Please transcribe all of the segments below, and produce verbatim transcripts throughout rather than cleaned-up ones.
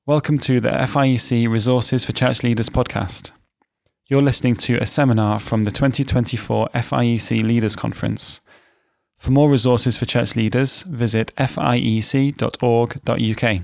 Welcome to the F I E C Resources for Church Leaders podcast. You're listening to a seminar from the twenty twenty-four F I E C Leaders Conference. For more resources for church leaders, visit f i e c dot org dot u k.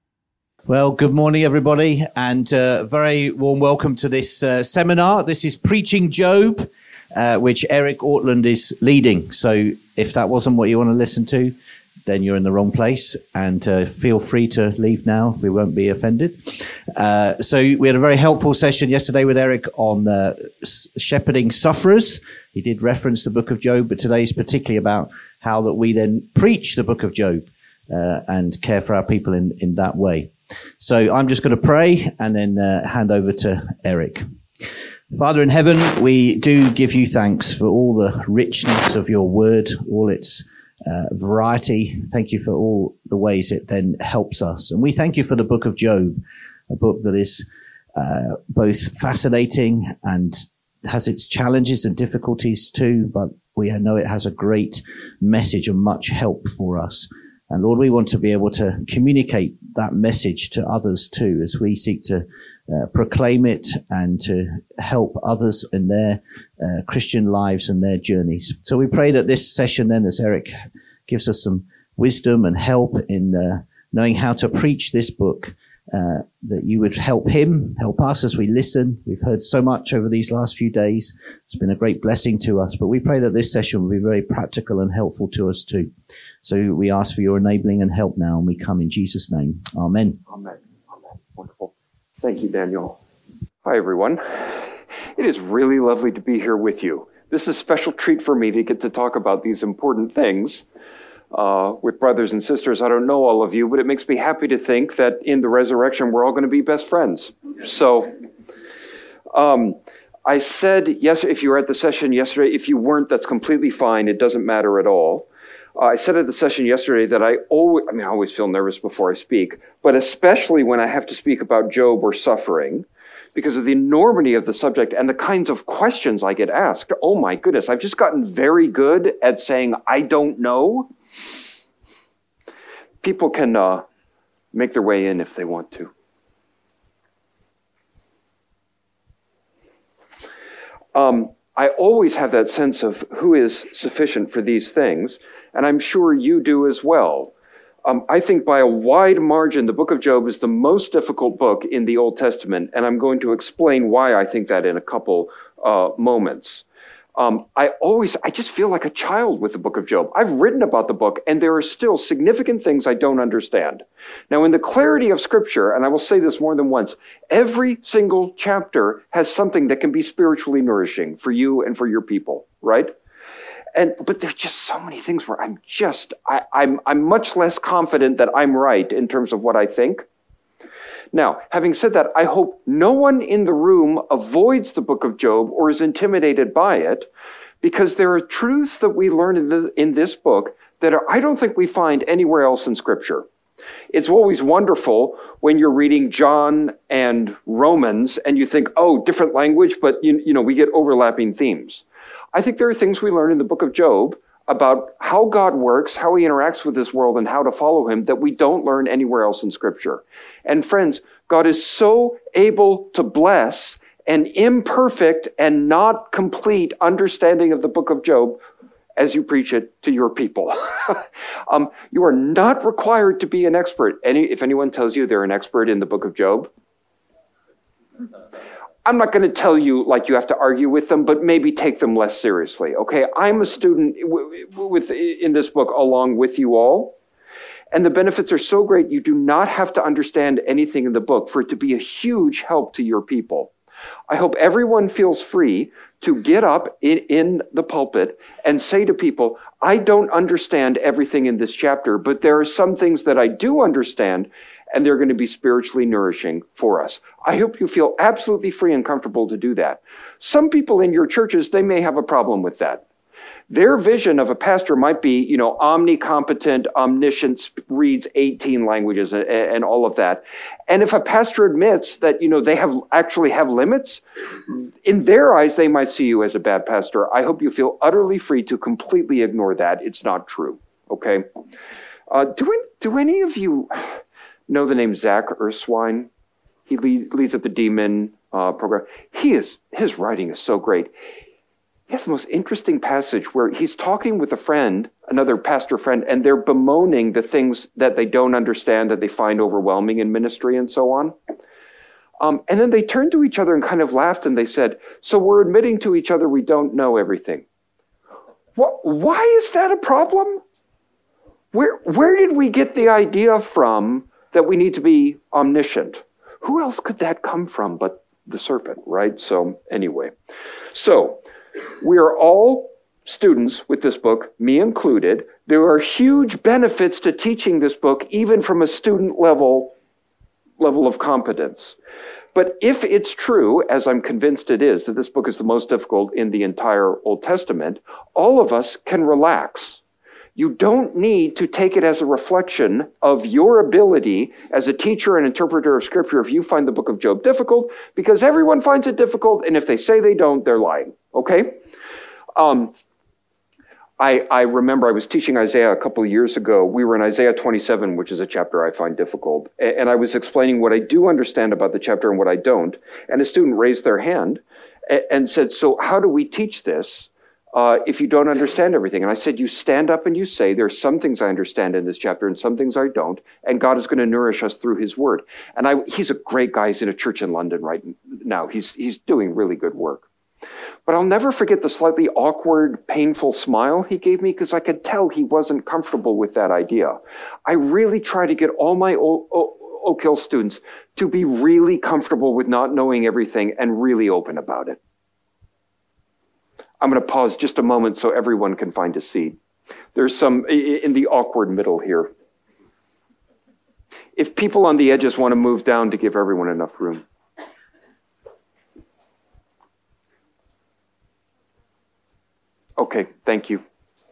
Well, good morning, everybody, and a uh, very warm welcome to this uh, seminar. This is Preaching Job, uh, which Eric Ortland is leading. So if that wasn't what you want to listen to, then you're in the wrong place, and uh, feel free to leave now. We won't be offended. Uh, so we had a very helpful session yesterday with Eric on uh, shepherding sufferers. He did reference the book of Job, but today is particularly about how that we then preach the book of Job uh, and care for our people in, in that way. So I'm just going to pray and then uh, hand over to Eric. Father in heaven, we do give you thanks for all the richness of your word, all its Uh, variety. Thank you for all the ways it then helps us. And we thank you for the book of Job, a book that is uh, both fascinating and has its challenges and difficulties too, but we know it has a great message and much help for us. And Lord, we want to be able to communicate that message to others too, as we seek to uh, proclaim it and to help others in their uh, Christian lives and their journeys. So we pray that this session then, as Eric gives us some wisdom and help in uh, knowing how to preach this book, uh, that you would help him, help us as we listen. We've heard so much over these last few days. It's been a great blessing to us, but we pray that this session will be very practical and helpful to us too. So we ask for your enabling and help now, and we come in Jesus' name. Amen. Amen. Amen. Wonderful. Thank you, Daniel. Hi, everyone. It is really lovely to be here with you. This is a special treat for me to get to talk about these important things uh, with brothers and sisters. I don't know all of you, but it makes me happy to think that in the resurrection, we're all going to be best friends. So um, I said, yes, if you were at the session yesterday, if you weren't, that's completely fine. It doesn't matter at all. Uh, I said at the session yesterday that I always, I mean, I always feel nervous before I speak, but especially when I have to speak about Job or suffering, because of the enormity of the subject and the kinds of questions I get asked. Oh my goodness, I've just gotten very good at saying, I don't know. People can uh, make their way in if they want to. Um, I always have that sense of who is sufficient for these things, and I'm sure you do as well. Um, I think by a wide margin, the book of Job is the most difficult book in the Old Testament, and I'm going to explain why I think that in a couple uh, moments. Um, I always, I just feel like a child with the book of Job. I've written about the book, and there are still significant things I don't understand. Now, in the clarity of Scripture, and I will say this more than once, every single chapter has something that can be spiritually nourishing for you and for your people, right? And but there's just so many things where I'm just, I, I'm, I'm much less confident that I'm right in terms of what I think. Now, having said that, I hope no one in the room avoids the book of Job or is intimidated by it, because there are truths that we learn in, the, in this book that are, I don't think we find anywhere else in Scripture. It's always wonderful when you're reading John and Romans and you think, oh, different language, but you, you know, we get overlapping themes. I think there are things we learn in the book of Job about how God works, how he interacts with this world, and how to follow him that we don't learn anywhere else in Scripture. And friends, God is so able to bless an imperfect and not complete understanding of the book of Job as you preach it to your people. um, you are not required to be an expert. Any, if anyone tells you they're an expert in the book of Job, I'm not going to tell you like you have to argue with them, but maybe take them less seriously, okay? I'm a student w- w- with in this book along with you all, and the benefits are so great you do not have to understand anything in the book for it to be a huge help to your people. I hope everyone feels free to get up in, in the pulpit and say to people, I don't understand everything in this chapter, but there are some things that I do understand, and they're going to be spiritually nourishing for us. I hope you feel absolutely free and comfortable to do that. Some people in your churches, they may have a problem with that. Their vision of a pastor might be, you know, omnicompetent, omniscient, reads eighteen languages and, and all of that. And if a pastor admits that, you know, they have actually have limits, in their eyes, they might see you as a bad pastor. I hope you feel utterly free to completely ignore that. It's not true, okay? Uh, do, do any of you... know the name Zach Erskine? He leads, leads up the D-Min uh, program. He is, his writing is so great. He has the most interesting passage where he's talking with a friend, another pastor friend, and they're bemoaning the things that they don't understand, that they find overwhelming in ministry and so on. Um, and then they turned to each other and kind of laughed and they said, so we're admitting to each other we don't know everything. What, why is that a problem? Where, where did we get the idea from that we need to be omniscient? Who else could that come from but the serpent, right? So anyway, so we are all students with this book, me included. There are huge benefits to teaching this book, even from a student level, level of competence. But if it's true, as I'm convinced it is, that this book is the most difficult in the entire Old Testament, all of us can relax. You don't need to take it as a reflection of your ability as a teacher and interpreter of Scripture if you find the book of Job difficult, because everyone finds it difficult, and if they say they don't, they're lying, okay? Um, I, I remember I was teaching Isaiah a couple of years ago. We were in Isaiah twenty-seven, which is a chapter I find difficult, and I was explaining what I do understand about the chapter and what I don't, and a student raised their hand and said, so how do we teach this? Uh, if you don't understand everything. And I said, you stand up and you say, there's some things I understand in this chapter and some things I don't, and God is going to nourish us through his word. And I, he's a great guy. He's in a church in London right now. He's, he's doing really good work. But I'll never forget the slightly awkward, painful smile he gave me, because I could tell he wasn't comfortable with that idea. I really try to get all my o- o- Oak Hill students to be really comfortable with not knowing everything and really open about it. I'm going to pause just a moment so everyone can find a seat. There's some in the awkward middle here. If people on the edges want to move down to give everyone enough room. Okay, thank you.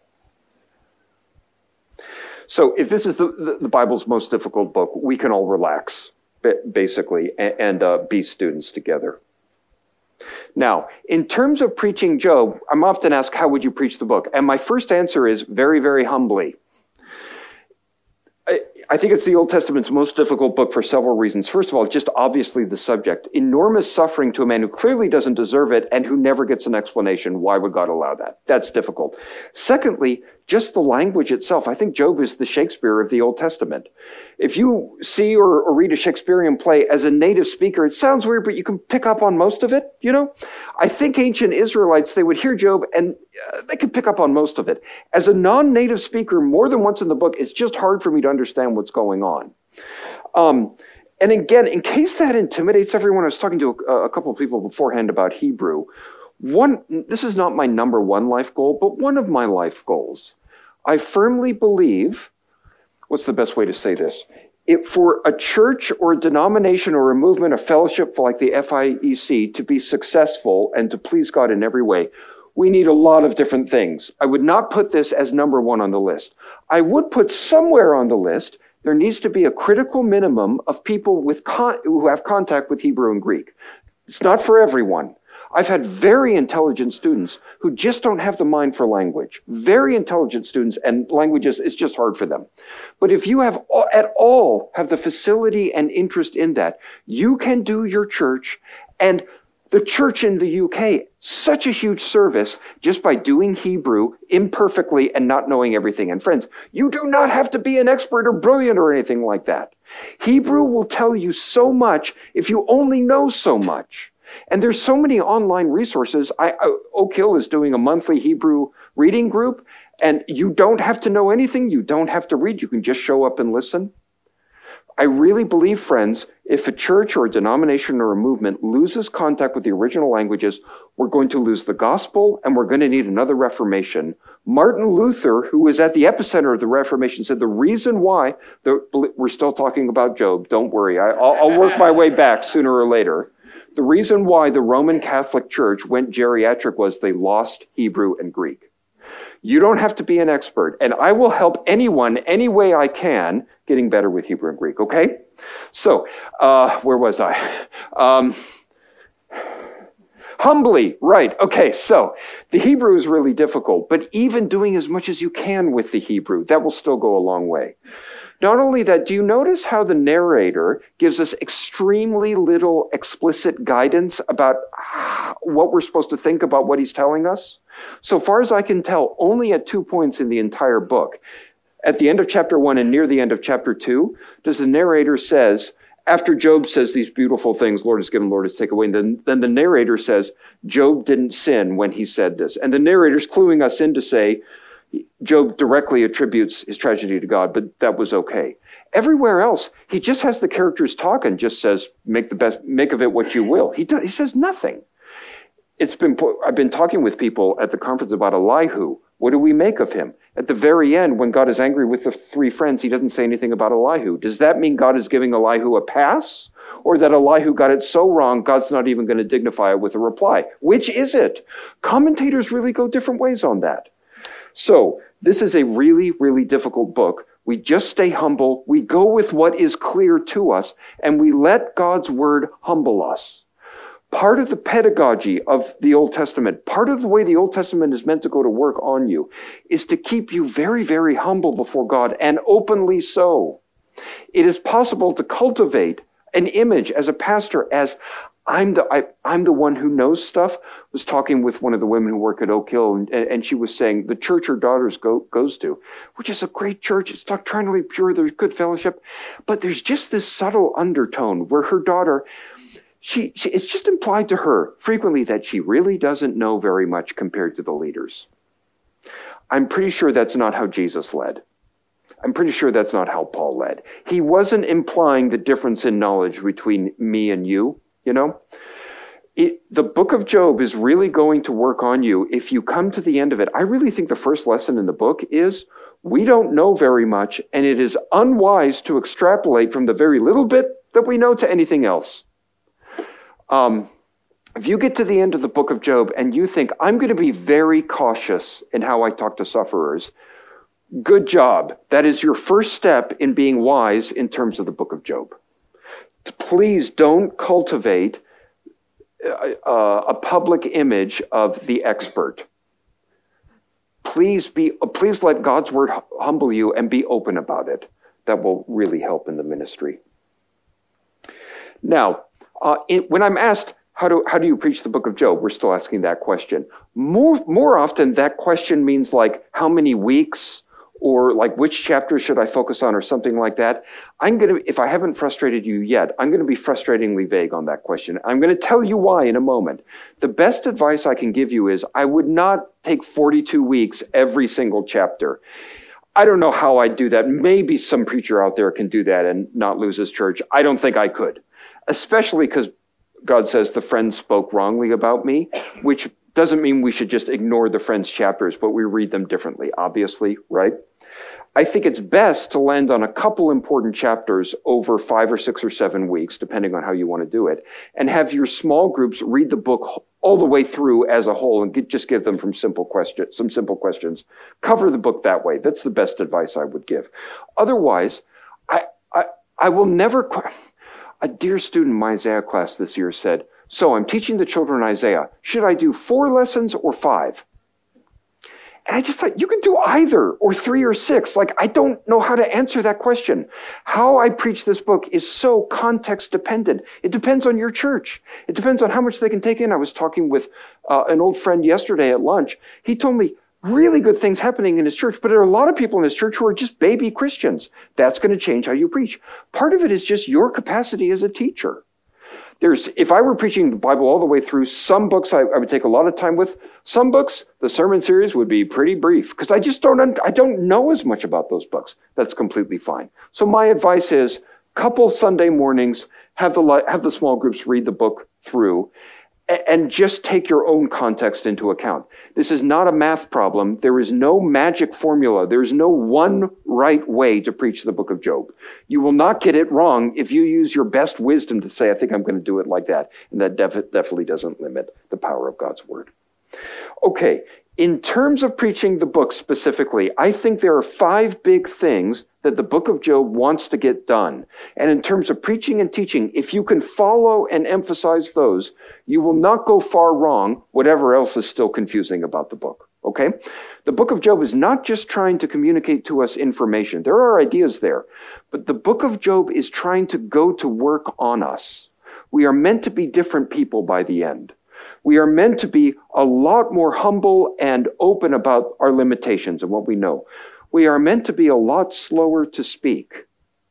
So if this is the, the, the Bible's most difficult book, we can all relax, basically, and, and uh, be students together. Now, in terms of preaching Job, I'm often asked, how would you preach the book? And my first answer is very, very humbly. I, I think it's the Old Testament's most difficult book for several reasons. First of all, just obviously the subject. Enormous suffering to a man who clearly doesn't deserve it and who never gets an explanation. Why would God allow that? That's difficult. Secondly, just the language itself. I think Job is the Shakespeare of the Old Testament. If you see or, or read a Shakespearean play as a native speaker, it sounds weird, but you can pick up on most of it, you know? I think ancient Israelites, they would hear Job and uh, they could pick up on most of it. As a non-native speaker, more than once in the book, it's just hard for me to understand what's going on. Um, and again, in case that intimidates everyone, I was talking to a, a couple of people beforehand about Hebrew. One, this is not my number one life goal, but one of my life goals. I firmly believe, what's the best way to say this? If for a church or a denomination or a movement, a fellowship like the F I E C to be successful and to please God in every way, we need a lot of different things. I would not put this as number one on the list. I would put somewhere on the list, there needs to be a critical minimum of people with con- who have contact with Hebrew and Greek. It's not for everyone. I've had very intelligent students who just don't have the mind for language. Very intelligent students, and languages, it's just hard for them. But if you have at all have the facility and interest in that, you can do your church and the church in the U K such a huge service just by doing Hebrew imperfectly and not knowing everything. And friends, you do not have to be an expert or brilliant or anything like that. Hebrew will tell you so much if you only know so much. And there's so many online resources. I, I, Oak Hill is doing a monthly Hebrew reading group, and you don't have to know anything. You don't have to read. You can just show up and listen. I really believe, friends, if a church or a denomination or a movement loses contact with the original languages, we're going to lose the gospel, and we're going to need another Reformation. Martin Luther, who was at the epicenter of the Reformation, said the reason why the, we're still talking about Job, don't worry, I, I'll, I'll work my way back sooner or later. The reason why the Roman Catholic Church went geriatric was they lost Hebrew and Greek. You don't have to be an expert, and I will help anyone any way I can getting better with Hebrew and Greek, okay? So, uh, where was I? Um, humbly, right, okay, so the Hebrew is really difficult, but even doing as much as you can with the Hebrew, that will still go a long way. Not only that, do you notice how the narrator gives us extremely little explicit guidance about what we're supposed to think about what he's telling us? So far as I can tell, only at two points in the entire book, at the end of chapter one and near the end of chapter two, does the narrator says, after Job says these beautiful things, Lord has given, Lord has taken away, and then, then the narrator says, Job didn't sin when he said this. And the narrator's cluing us in to say, Job directly attributes his tragedy to God, but that was okay. Everywhere else, he just has the characters talk and just says, make the best, make of it what you will. He does, he says nothing. It's been, I've been talking with people at the conference about Elihu. What do we make of him? At the very end, when God is angry with the three friends, he doesn't say anything about Elihu. Does that mean God is giving Elihu a pass? Or that Elihu got it so wrong, God's not even going to dignify it with a reply? Which is it? Commentators really go different ways on that. So this is a really, really difficult book. We just stay humble. We go with what is clear to us, and we let God's word humble us. Part of the pedagogy of the Old Testament, part of the way the Old Testament is meant to go to work on you, is to keep you very, very humble before God, and openly so. It is possible to cultivate an image as a pastor as I'm the I, I'm the one who knows stuff. I was talking with one of the women who work at Oak Hill, and, and she was saying the church her daughters go, goes to, which is a great church. It's doctrinally pure. There's good fellowship. But there's just this subtle undertone where her daughter, she, she it's just implied to her frequently that she really doesn't know very much compared to the leaders. I'm pretty sure that's not how Jesus led. I'm pretty sure that's not how Paul led. He wasn't implying the difference in knowledge between me and you. You know, it, the book of Job is really going to work on you if you come to the end of it. I really think the first lesson in the book is we don't know very much, and it is unwise to extrapolate from the very little bit that we know to anything else. Um, if you get to the end of the book of Job and you think, I'm going to be very cautious in how I talk to sufferers, good job. That is your first step in being wise in terms of the book of Job. Please don't cultivate a, a public image of the expert. Please be, please let God's word humble you and be open about it. That will really help in the ministry. Now, uh, in, when I'm asked, how do, how do you preach the book of Job? We're still asking that question. More, more often, that question means like, how many weeks? Or like, which chapter should I focus on, or something like that. I'm going to, if I haven't frustrated you yet, I'm going to be frustratingly vague on that question. I'm going to tell you why in a moment. The best advice I can give you is I would not take forty-two weeks every single chapter. I don't know how I'd do that. Maybe some preacher out there can do that and not lose his church. I don't think I could, especially because God says the friends spoke wrongly about me, which doesn't mean we should just ignore the friends' chapters, but we read them differently, obviously, right? I think it's best to land on a couple important chapters over five or six or seven weeks, depending on how you want to do it, and have your small groups read the book all the way through as a whole and get, just give them from simple question, some simple questions. Cover the book that way. That's the best advice I would give. Otherwise, I, I, I will never... A dear student in my Isaiah class this year said, so I'm teaching the children Isaiah. Should I do four lessons or five? And I just thought, you can do either, or three or six. Like, I don't know how to answer that question. How I preach this book is so context dependent. It depends on your church. It depends on how much they can take in. I was talking with uh, an old friend yesterday at lunch. He told me really good things happening in his church, but there are a lot of people in his church who are just baby Christians. That's going to change how you preach. Part of it is just your capacity as a teacher. There's, if I were preaching the Bible all the way through, some books I, I would take a lot of time with. Some books, the sermon series would be pretty brief because I just don't, I don't know as much about those books. That's completely fine. So my advice is, couple Sunday mornings, have the have the small groups read the book through, and just take your own context into account. This is not a math problem. There is no magic formula. There is no one right way to preach the book of Job. You will not get it wrong if you use your best wisdom to say, I think I'm going to do it like that. And that def- definitely doesn't limit the power of God's word. Okay, in terms of preaching the book specifically, I think there are five big things that the book of Job wants to get done. And in terms of preaching and teaching, if you can follow and emphasize those, you will not go far wrong, whatever else is still confusing about the book. okay? The book of Job is not just trying to communicate to us information. There are ideas there, but the book of Job is trying to go to work on us. We are meant to be different people by the end. We are meant to be a lot more humble and open about our limitations and what we know. We are meant to be a lot slower to speak.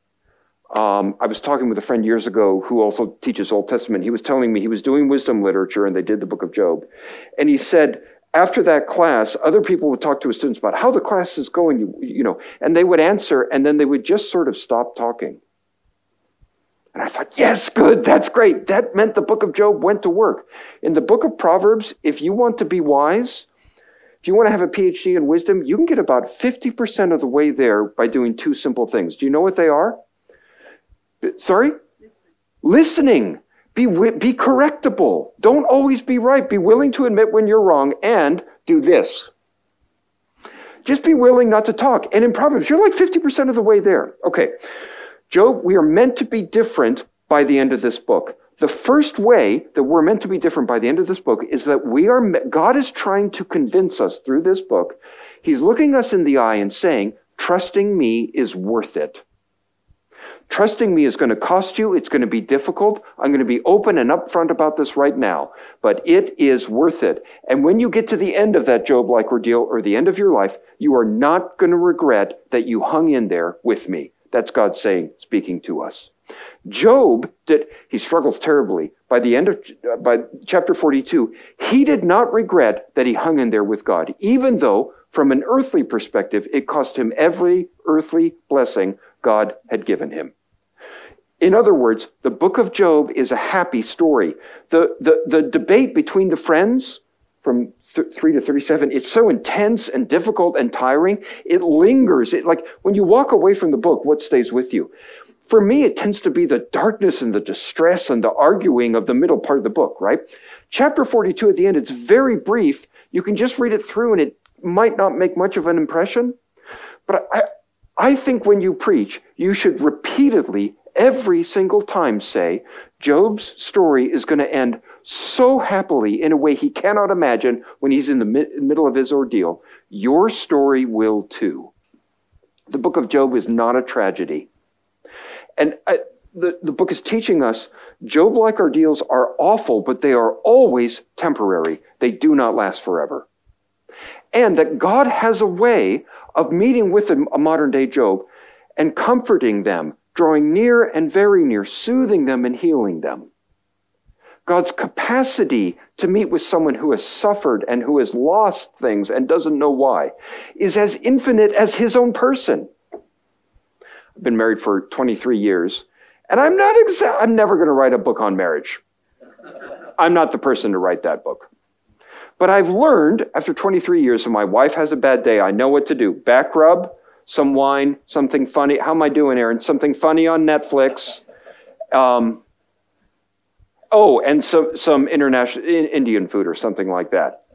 Um, I was talking with a friend years ago who also teaches Old Testament. He was telling me he was doing wisdom literature and they did the book of Job. And he said, after that class, other people would talk to his students about how the class is going, you, you know, and they would answer and then they would just sort of stop talking. And I thought, yes, good, that's great. That meant the book of Job went to work. In the book of Proverbs, if you want to be wise, if you want to have a P H D in wisdom, you can get about fifty percent of the way there by doing two simple things. Do you know what they are? Sorry? Listening. Be, be correctable. Don't always be right. Be willing to admit when you're wrong and do this. Just be willing not to talk. And in Proverbs, you're like fifty percent of the way there. Okay. Job, we are meant to be different by the end of this book. The first way that we're meant to be different by the end of this book is that we are, God is trying to convince us through this book. He's looking us in the eye and saying, trusting me is worth it. Trusting me is going to cost you. It's going to be difficult. I'm going to be open and upfront about this right now, but it is worth it. And when you get to the end of that Job-like ordeal or the end of your life, you are not going to regret that you hung in there with me. That's God saying, speaking to us. Job did, he struggles terribly. By the end of, uh, by chapter forty-two, he did not regret that he hung in there with God, even though from an earthly perspective, it cost him every earthly blessing God had given him. In other words, the book of Job is a happy story. The, the, the debate between the friends from th- three to thirty-seven, it's so intense and difficult and tiring. It lingers. It, like when you walk away from the book, what stays with you? For me, it tends to be the darkness and the distress and the arguing of the middle part of the book, right? Chapter forty-two at the end, it's very brief. You can just read it through and it might not make much of an impression. But I, I think when you preach, you should repeatedly, every single time say, Job's story is going to end so happily in a way he cannot imagine when he's in the mi- middle of his ordeal. Your story will too. The book of Job is not a tragedy. And I, the, the book is teaching us Job-like ordeals are awful, but they are always temporary. They do not last forever. And that God has a way of meeting with a, a modern-day Job and comforting them, drawing near and very near, soothing them and healing them. God's capacity to meet with someone who has suffered and who has lost things and doesn't know why is as infinite as his own person. I've been married for twenty-three years, and I'm not exa- I'm never going to write a book on marriage. I'm not the person to write that book. But I've learned after twenty-three years, when my wife has a bad day, I know what to do. Back rub, some wine, something funny. How am I doing, Aaron? Something funny on Netflix. Um, oh, and some, some international Indian food or something like that.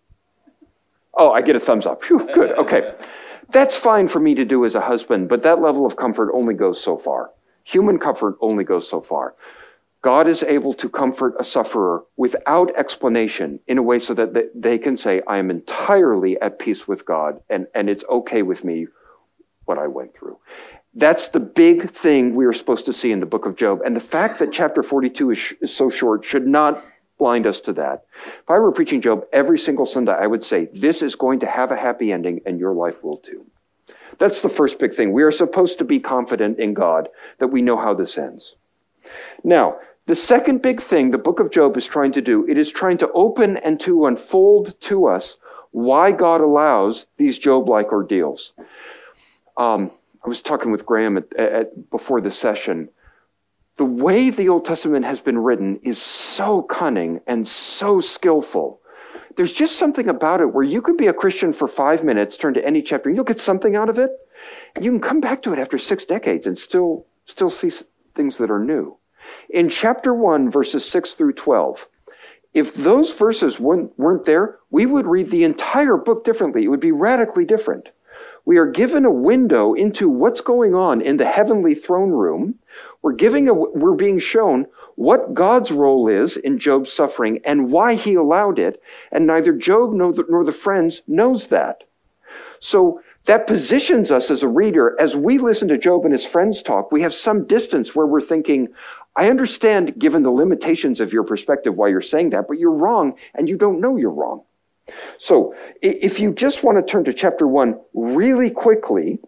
Oh, I get a thumbs up. Phew, good, okay. That's fine for me to do as a husband, but that level of comfort only goes so far. Human comfort only goes so far. God is able to comfort a sufferer without explanation in a way so that they can say, I am entirely at peace with God, and, and it's okay with me what I went through. That's the big thing we are supposed to see in the book of Job. And the fact that chapter forty-two is, sh- is so short should not blind us to that. If I were preaching Job every single Sunday, I would say, this is going to have a happy ending and your life will too. That's the first big thing. We are supposed to be confident in God that we know how this ends. Now, the second big thing the book of Job is trying to do, it is trying to open and to unfold to us why God allows these Job-like ordeals. Um, I was talking with Graham at, at, before the session. The way the Old Testament has been written is so cunning and so skillful. There's just something about it where you can be a Christian for five minutes, turn to any chapter, and you'll get something out of it. And you can come back to it after six decades and still, still see things that are new. In chapter one, verses six through twelve, if those verses weren't, weren't there, we would read the entire book differently. It would be radically different. We are given a window into what's going on in the heavenly throne room. We're giving a, we're being shown what God's role is in Job's suffering and why he allowed it, and neither Job nor the, nor the friends knows that. So that positions us as a reader. As we listen to Job and his friends talk, we have some distance where we're thinking, I understand, given the limitations of your perspective, why you're saying that, but you're wrong, and you don't know you're wrong. So if you just want to turn to chapter one really quickly,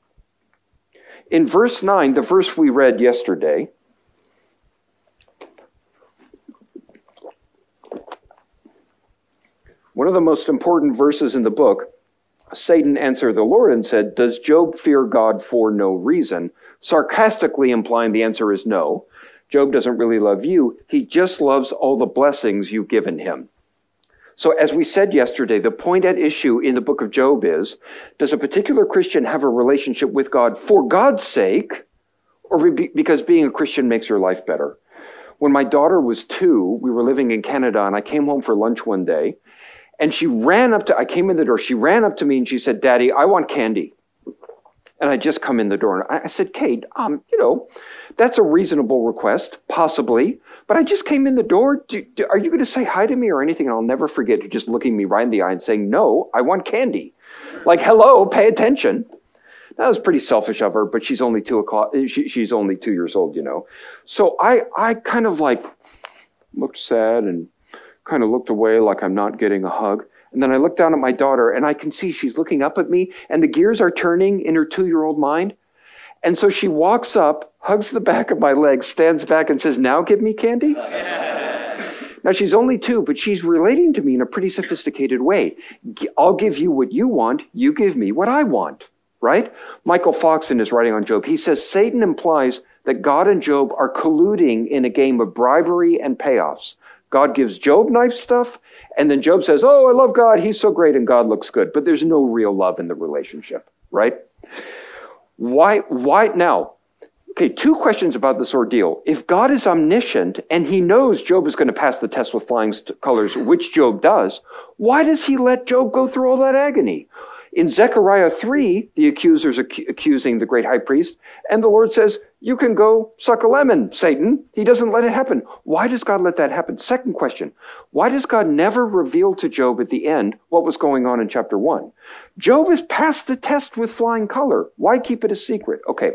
in verse nine, the verse we read yesterday, one of the most important verses in the book, Satan answered the Lord and said, does Job fear God for no reason? Sarcastically implying the answer is no. Job doesn't really love you. He just loves all the blessings you've given him. So as we said yesterday, the point at issue in the book of Job is, does a particular Christian have a relationship with God for God's sake, or because being a Christian makes your life better? When my daughter was two, we were living in Canada, and I came home for lunch one day, and she ran up to, I came in the door, she ran up to me and she said, Daddy, I want candy. And I just come in the door and I said, Kate, um, you know, that's a reasonable request, possibly, but I just came in the door. Do, do, are you going to say hi to me or anything? And I'll never forget her just looking me right in the eye and saying, no, I want candy. Like, hello, pay attention. That was pretty selfish of her, but she's only two o'clock. She, she's only two years old, you know. So I, I kind of like looked sad and kind of looked away like I'm not getting a hug. And then I look down at my daughter and I can see she's looking up at me and the gears are turning in her two-year-old mind. And so she walks up, hugs the back of my leg, stands back and says, now give me candy. Now she's only two, but she's relating to me in a pretty sophisticated way. I'll give you what you want. You give me what I want, right? Michael Fox in his writing on Job, he says Satan implies that God and Job are colluding in a game of bribery and payoffs. God gives Job nice stuff, and then Job says, oh, I love God, he's so great, and God looks good. But there's no real love in the relationship, right? Why, why now? Okay, two questions about this ordeal. If God is omniscient, and he knows Job is going to pass the test with flying colors, which Job does, why does he let Job go through all that agony? In Zechariah three, the accuser's ac- accusing the great high priest, and the Lord says, you can go suck a lemon, Satan. He doesn't let it happen. Why does God let that happen? Second question, why does God never reveal to Job at the end what was going on in chapter one? Job has passed the test with flying color. Why keep it a secret? Okay.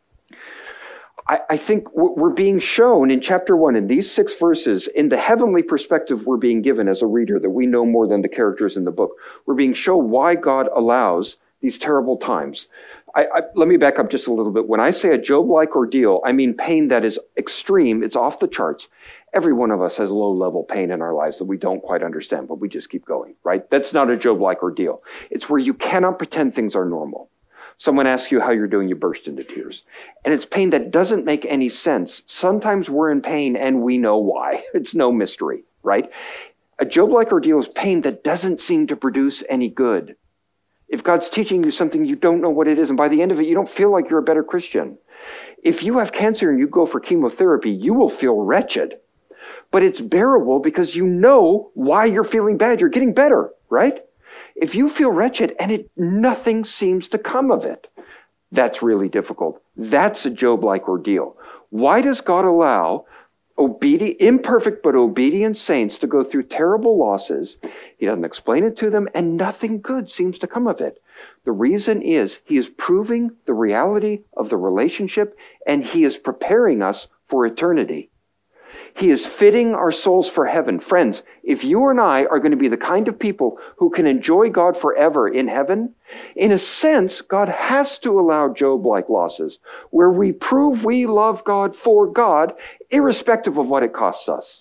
I, I think we're being shown in chapter one, in these six verses, in the heavenly perspective we're being given as a reader, that we know more than the characters in the book. We're being shown why God allows these terrible times. I, I, let me back up just a little bit. When I say a Job-like ordeal, I mean pain that is extreme. It's off the charts. Every one of us has low-level pain in our lives that we don't quite understand, but we just keep going, right? That's not a Job-like ordeal. It's where you cannot pretend things are normal. Someone asks you how you're doing, you burst into tears. And it's pain that doesn't make any sense. Sometimes we're in pain and we know why. It's no mystery, right? A Job-like ordeal is pain that doesn't seem to produce any good. If God's teaching you something, you don't know what it is, and by the end of it, you don't feel like you're a better Christian. If you have cancer and you go for chemotherapy, you will feel wretched. But it's bearable because you know why you're feeling bad. You're getting better, right? If you feel wretched and it nothing seems to come of it, that's really difficult. That's a Job-like ordeal. Why does God allow obedient, imperfect but obedient saints to go through terrible losses? He doesn't explain it to them, and nothing good seems to come of it. The reason is he is proving the reality of the relationship, and he is preparing us for eternity. He is fitting our souls for heaven. Friends, if you and I are going to be the kind of people who can enjoy God forever in heaven, in a sense, God has to allow Job-like losses where we prove we love God for God, irrespective of what it costs us.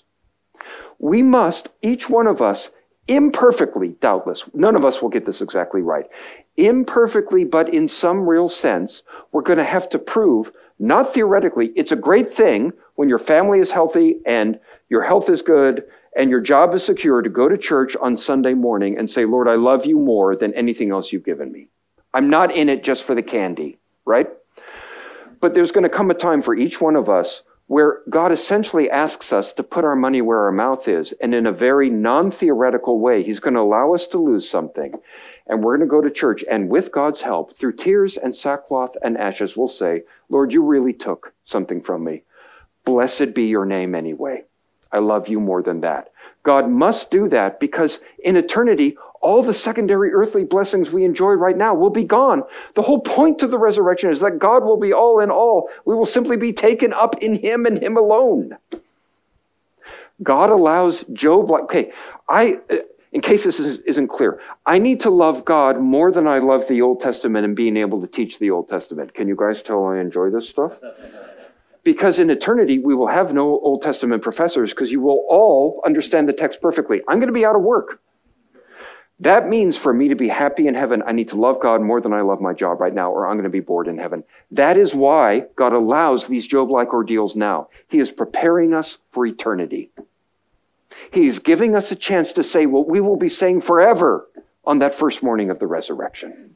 We must, each one of us, imperfectly, doubtless, none of us will get this exactly right, imperfectly, but in some real sense, we're going to have to prove, not theoretically, it's a great thing when your family is healthy and your health is good and your job is secure to go to church on Sunday morning and say, Lord, I love you more than anything else you've given me. I'm not in it just for the candy, right? But there's going to come a time for each one of us where God essentially asks us to put our money where our mouth is, and in a very non-theoretical way, he's going to allow us to lose something. And we're going to go to church, and with God's help, through tears and sackcloth and ashes, we'll say, Lord, you really took something from me. blessed be your name anyway. I love you more than that. God must do that because in eternity, all the secondary earthly blessings we enjoy right now will be gone. The whole point of the resurrection is that God will be all in all. We will simply be taken up in him and him alone. God allows Job, like, okay, I, in case this isn't clear, I need to love God more than I love the Old Testament and being able to teach the Old Testament. Can you guys tell I enjoy this stuff? Because in eternity, we will have no Old Testament professors because you will all understand the text perfectly. I'm going to be out of work. That means for me to be happy in heaven, I need to love God more than I love my job right now, or I'm going to be bored in heaven. That is why God allows these Job-like ordeals now. He is preparing us for eternity. He is giving us a chance to say what we will be saying forever on that first morning of the resurrection.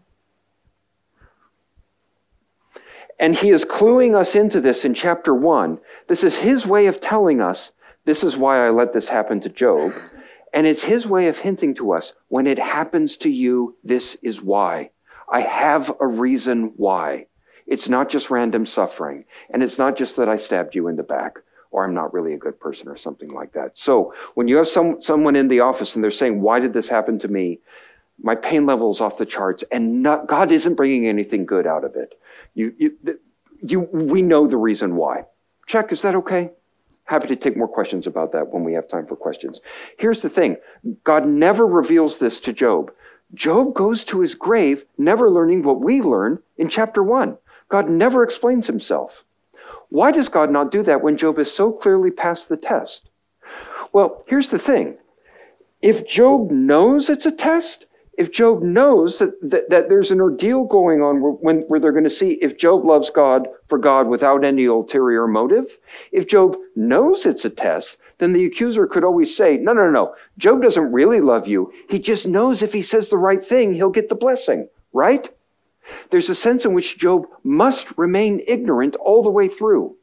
And he is cluing us into this in chapter one. This is his way of telling us, this is why I let this happen to Job. And it's his way of hinting to us, when it happens to you, this is why. I have a reason why. It's not just random suffering. And it's not just that I stabbed you in the back, or I'm not really a good person, or something like that. So when you have some someone in the office and they're saying, why did this happen to me? My pain level is off the charts, and not, God isn't bringing anything good out of it. You, you, you, we know the reason why. Check, is that okay? Happy to take more questions about that when we have time for questions. Here's the thing. God never reveals this to Job. Job goes to his grave never learning what we learn in chapter one. God never explains himself. Why does God not do that when Job is so clearly passed the test? Well, here's the thing. If Job knows it's a test, if Job knows that, that, that there's an ordeal going on where, when, where they're going to see if Job loves God for God without any ulterior motive, if Job knows it's a test, then the accuser could always say, no, no, no, Job doesn't really love you. He just knows if he says the right thing, he'll get the blessing, right? There's a sense in which Job must remain ignorant all the way through.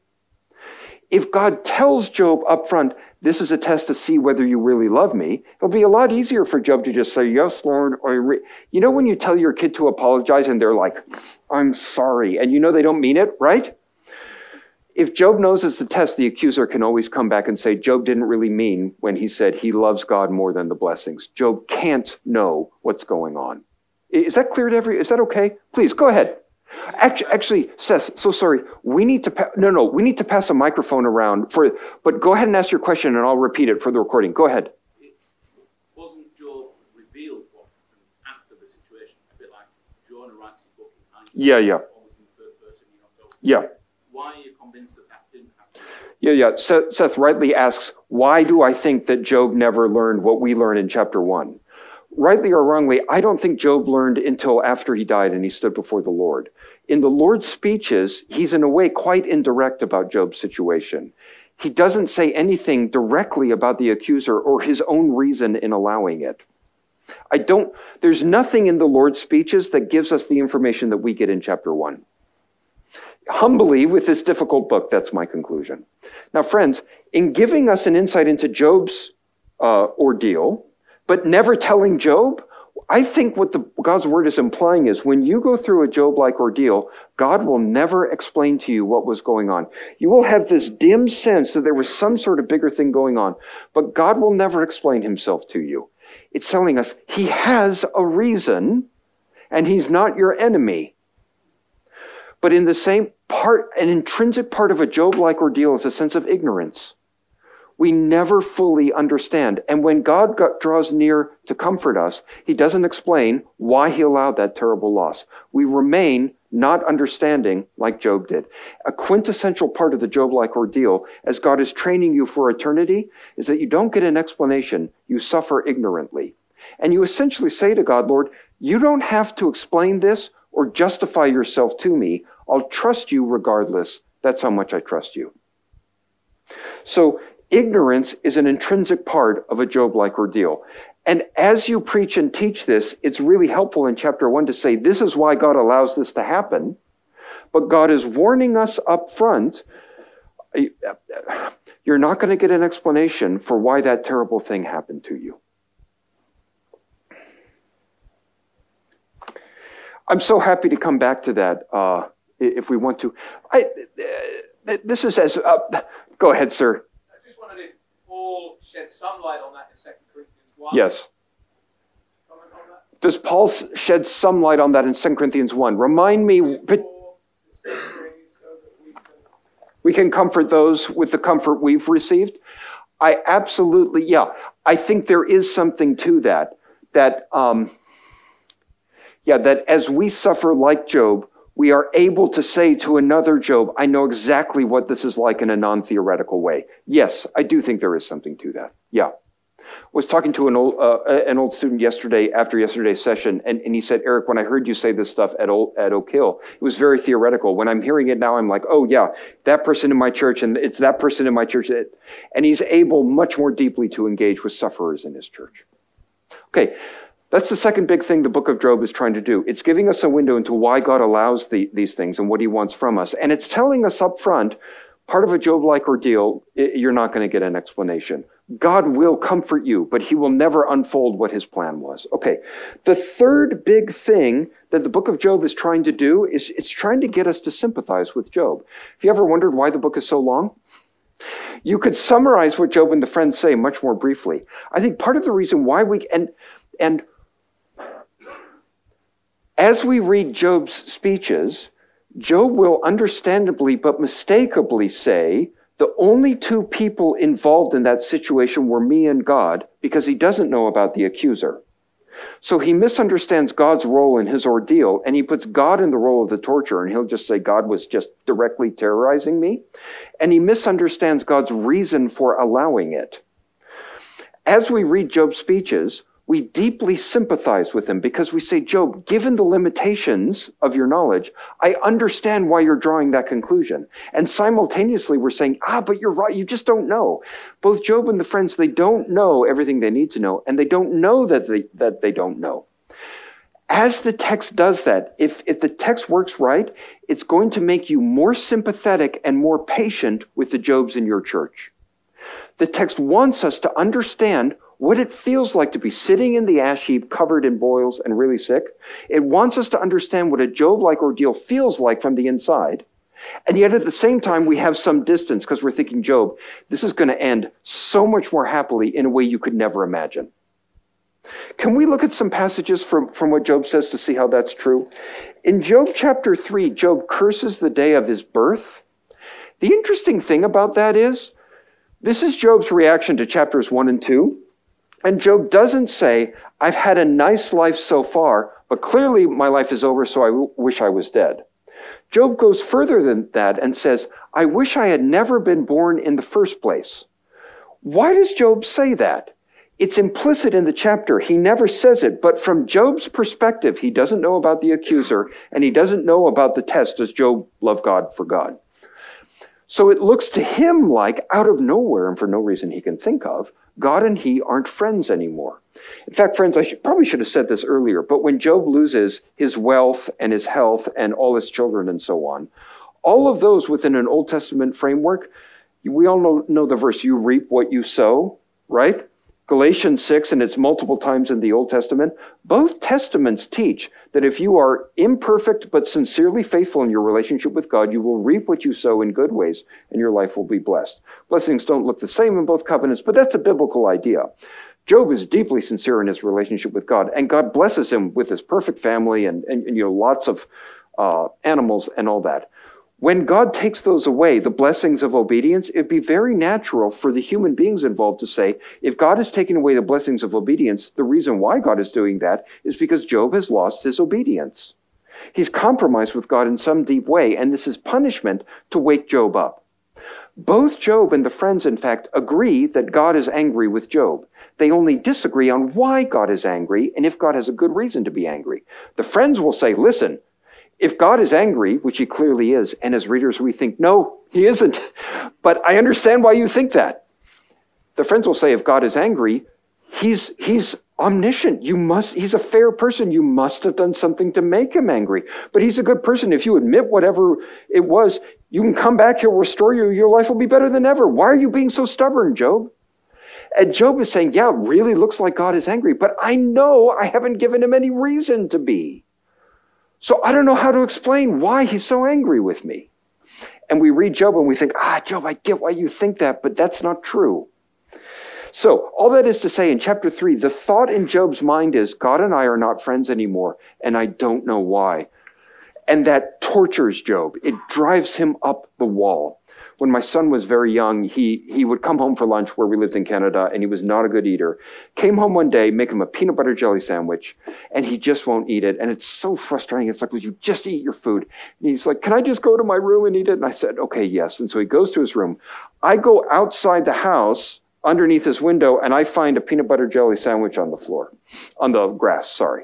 If God tells Job up front, this is a test to see whether you really love me, it'll be a lot easier for Job to just say, yes, Lord. Or re-. You know when you tell your kid to apologize and they're like, I'm sorry, and you know they don't mean it, right? If Job knows it's the test, the accuser can always come back and say, Job didn't really mean when he said he loves God more than the blessings. Job can't know what's going on. Is that clear to every, is that okay? Please, go ahead. Actually, actually, Seth, so sorry. We need to, pa- no, no, we need to pass a microphone around for, but go ahead and ask your question and I'll repeat it for the recording. Go ahead. It wasn't Job revealed what happened after the situation? A bit like Jonah writes his book in hindsight. Yeah, yeah. Almost in the third person, you know, so yeah. Why are you convinced that that didn't happen? Yeah, yeah. Seth, Seth rightly asks, why do I think that Job never learned what we learn in chapter one? Rightly or wrongly, I don't think Job learned until after he died and he stood before the Lord. In the Lord's speeches, he's in a way quite indirect about Job's situation. He doesn't say anything directly about the accuser or his own reason in allowing it. I don't, there's nothing in the Lord's speeches that gives us the information that we get in chapter one. Humbly, with this difficult book, that's my conclusion. Now, friends, in giving us an insight into Job's uh, ordeal, but never telling Job, I think what the, God's word is implying is when you go through a Job-like ordeal, God will never explain to you what was going on. You will have this dim sense that there was some sort of bigger thing going on, but God will never explain himself to you. It's telling us he has a reason and he's not your enemy. But in the same part, an intrinsic part of a Job-like ordeal is a sense of ignorance. We never fully understand. And when God got, draws near to comfort us, he doesn't explain why he allowed that terrible loss. We remain not understanding like Job did. A quintessential part of the Job-like ordeal, as God is training you for eternity, is that you don't get an explanation. You suffer ignorantly. And you essentially say to God, Lord, you don't have to explain this or justify yourself to me. I'll trust you regardless. That's how much I trust you. So, ignorance is an intrinsic part of a Job-like ordeal. And as you preach and teach this, it's really helpful in chapter one to say, this is why God allows this to happen. But God is warning us up front, you're not going to get an explanation for why that terrible thing happened to you. I'm so happy to come back to that uh, if we want to. I, this is as... Uh, Go ahead, sir. I just wondered if Paul shed some light on that in Second Corinthians one. Yes. Comment on that? Does Paul shed some light on that in Second Corinthians one? Remind me, we can comfort those with the comfort we've received. I absolutely, yeah, I think there is something to that, that, um, yeah, that as we suffer like Job, we are able to say to another Job, I know exactly what this is like in a non-theoretical way. Yes, I do think there is something to that. Yeah. I was talking to an old, uh, an old student yesterday, after yesterday's session, and, and he said, Eric, when I heard you say this stuff at, old, at Oak Hill, it was very theoretical. When I'm hearing it now, I'm like, oh yeah, that person in my church, and it's that person in my church. And he's able much more deeply to engage with sufferers in his church. Okay, that's the second big thing the book of Job is trying to do. It's giving us a window into why God allows the, these things and what he wants from us. And it's telling us up front, part of a Job-like ordeal, you're not going to get an explanation. God will comfort you, but he will never unfold what his plan was. Okay, the third big thing that the book of Job is trying to do is it's trying to get us to sympathize with Job. Have you ever wondered why the book is so long? You could summarize what Job and the friends say much more briefly. I think part of the reason why we, and, and as we read Job's speeches, Job will understandably but mistakenly say, the only two people involved in that situation were me and God, because he doesn't know about the accuser. So he misunderstands God's role in his ordeal, and he puts God in the role of the torturer, and he'll just say God was just directly terrorizing me. And he misunderstands God's reason for allowing it. As we read Job's speeches, we deeply sympathize with him because we say, Job, given the limitations of your knowledge, I understand why you're drawing that conclusion. And simultaneously, we're saying, ah, but you're right, you just don't know. Both Job and the friends, they don't know everything they need to know, and they don't know that they, that they don't know. As the text does that, if, if the text works right, it's going to make you more sympathetic and more patient with the Jobs in your church. The text wants us to understand what it feels like to be sitting in the ash heap covered in boils and really sick. It wants us to understand what a Job-like ordeal feels like from the inside. And yet at the same time, we have some distance because we're thinking, Job, this is going to end so much more happily in a way you could never imagine. Can we look at some passages from, from what Job says to see how that's true? In Job chapter three, Job curses the day of his birth. The interesting thing about that is, this is Job's reaction to chapters one and two. And Job doesn't say, I've had a nice life so far, but clearly my life is over, so I w- wish I was dead. Job goes further than that and says, I wish I had never been born in the first place. Why does Job say that? It's implicit in the chapter. He never says it, but from Job's perspective, he doesn't know about the accuser, and he doesn't know about the test, does Job love God for God? So it looks to him like, out of nowhere, and for no reason he can think of, God and he aren't friends anymore. In fact, friends, I should, probably should have said this earlier, but when Job loses his wealth and his health and all his children and so on, all of those within an Old Testament framework, we all know, know the verse, you reap what you sow, right? Galatians six, and it's multiple times in the Old Testament. Both testaments teach that if you are imperfect but sincerely faithful in your relationship with God, you will reap what you sow in good ways, and your life will be blessed. Blessings don't look the same in both covenants, but that's a biblical idea. Job is deeply sincere in his relationship with God, and God blesses him with his perfect family and, and, and you know, lots of uh, animals and all that. When God takes those away, the blessings of obedience, it'd be very natural for the human beings involved to say, if God is taking away the blessings of obedience, the reason why God is doing that is because Job has lost his obedience. He's compromised with God in some deep way, and this is punishment to wake Job up. Both Job and the friends, in fact, agree that God is angry with Job. They only disagree on why God is angry and if God has a good reason to be angry. The friends will say, listen, if God is angry, which he clearly is, and as readers we think, no, he isn't, but I understand why you think that. The friends will say, if God is angry, he's he's omniscient. You must, he's a fair person. You must have done something to make him angry. But he's a good person. If you admit whatever it was, you can come back, he'll restore you, your life will be better than ever. Why are you being so stubborn, Job? And Job is saying, yeah, it really looks like God is angry, but I know I haven't given him any reason to be. So I don't know how to explain why he's so angry with me. And we read Job and we think, ah, Job, I get why you think that, but that's not true. So all that is to say, in chapter three, the thought in Job's mind is, God and I are not friends anymore, and I don't know why. And that tortures Job. It drives him up the wall. When my son was very young, he, he would come home for lunch where we lived in Canada, and he was not a good eater. Came home one day, make him a peanut butter jelly sandwich, and he just won't eat it. And it's so frustrating. It's like, will you just eat your food? And he's like, can I just go to my room and eat it? And I said, okay, yes. And so he goes to his room. I go outside the house underneath his window, and I find a peanut butter jelly sandwich on the floor, on the grass, sorry.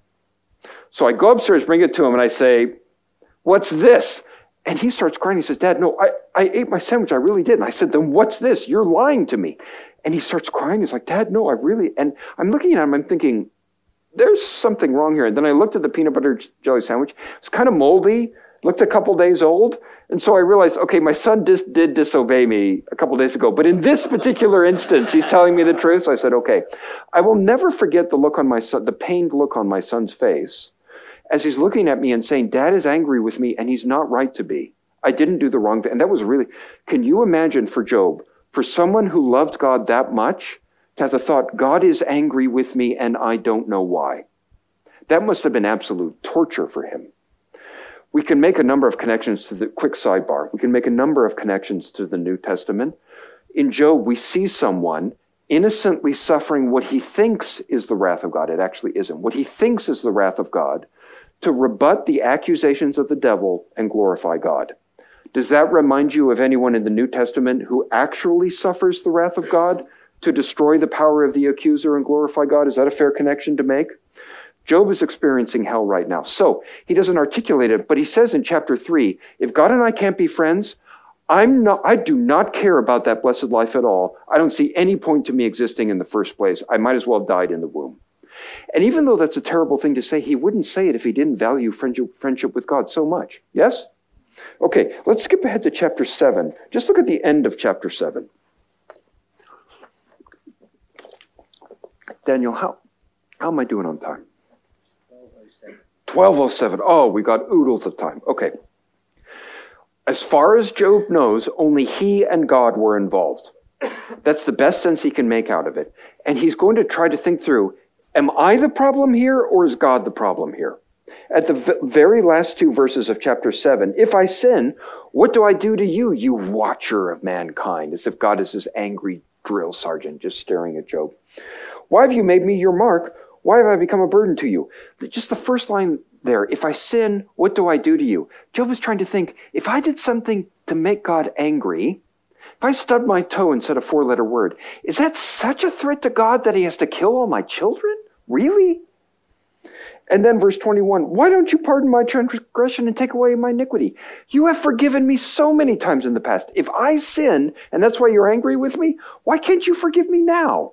So I go upstairs, bring it to him, and I say, what's this? And he starts crying. He says, Dad, no, I, I ate my sandwich. I really did. And I said, then what's this? You're lying to me. And he starts crying. He's like, Dad, no, I really, and I'm looking at him, I'm thinking, there's something wrong here. And then I looked at the peanut butter jelly sandwich. It was kind of moldy, looked a couple days old. And so I realized, okay, my son dis- did disobey me a couple days ago. But in this particular instance, he's telling me the truth. So I said, okay, I will never forget the look on my son, the pained look on my son's face as he's looking at me and saying, Dad is angry with me and he's not right to be. I didn't do the wrong thing. And that was really, can you imagine for Job, for someone who loved God that much, to have the thought, God is angry with me and I don't know why. That must have been absolute torture for him. We can make a number of connections to the, quick sidebar, we can make a number of connections to the New Testament. In Job, we see someone innocently suffering what he thinks is the wrath of God. It actually isn't. What he thinks is the wrath of God, to rebut the accusations of the devil and glorify God. Does that remind you of anyone in the New Testament who actually suffers the wrath of God to destroy the power of the accuser and glorify God? Is that a fair connection to make? Job is experiencing hell right now. So he doesn't articulate it, but he says in chapter three, if God and I can't be friends, I'm not, I do not care about that blessed life at all. I don't see any point to me existing in the first place. I might as well have died in the womb. And even though that's a terrible thing to say, he wouldn't say it if he didn't value friendship, friendship with God so much. Yes? Okay, let's skip ahead to chapter seven. Just look at the end of chapter seven. Daniel, how, how am I doing on time? twelve oh seven. Oh, we got oodles of time. Okay. As far as Job knows, only he and God were involved. That's the best sense he can make out of it. And he's going to try to think through, am I the problem here or is God the problem here? At the v- very last two verses of chapter seven, if I sin, what do I do to you, you watcher of mankind? As if God is this angry drill sergeant just staring at Job. Why have you made me your mark? Why have I become a burden to you? Just the first line there, if I sin, what do I do to you? Job is trying to think, if I did something to make God angry, if I stubbed my toe and said a four-letter word, is that such a threat to God that he has to kill all my children? Really? And then verse twenty-one, why don't you pardon my transgression and take away my iniquity? You have forgiven me so many times in the past. If I sin, and that's why you're angry with me, why can't you forgive me now?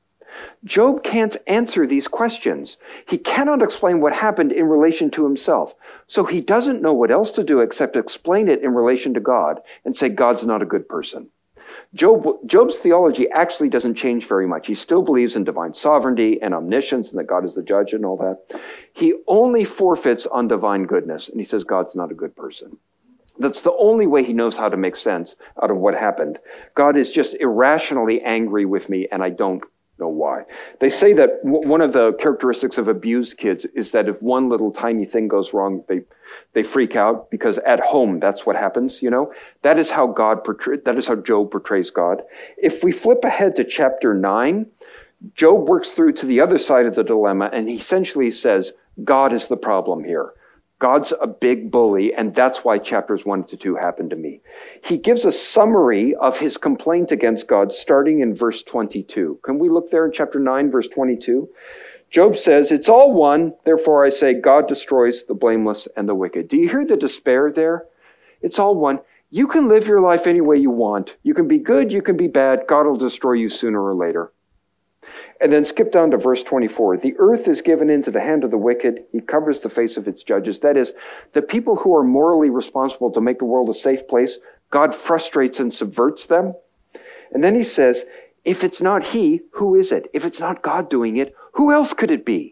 Job can't answer these questions. He cannot explain what happened in relation to himself. So he doesn't know what else to do except explain it in relation to God and say God's not a good person. Job, Job's theology actually doesn't change very much. He still believes in divine sovereignty and omniscience and that God is the judge and all that. He only forfeits on divine goodness, and he says God's not a good person. That's the only way he knows how to make sense out of what happened. God is just irrationally angry with me, and I don't know why. They say that w- one of the characteristics of abused kids is that if one little tiny thing goes wrong, they they freak out because at home that's what happens, you know? That is how God portray- that is how Job portrays God. If we flip ahead to chapter nine, Job works through to the other side of the dilemma and he essentially says, God is the problem here. God's a big bully, and that's why chapters one to two happened to me. He gives a summary of his complaint against God starting in verse twenty-two. Can we look there in chapter nine, verse twenty-two? Job says, it's all one, therefore I say God destroys the blameless and the wicked. Do you hear the despair there? It's all one. You can live your life any way you want. You can be good, you can be bad. God will destroy you sooner or later. And then skip down to verse twenty-four. The earth is given into the hand of the wicked. He covers the face of its judges. That is, the people who are morally responsible to make the world a safe place, God frustrates and subverts them. And then he says, if it's not he, who is it? If it's not God doing it, who else could it be?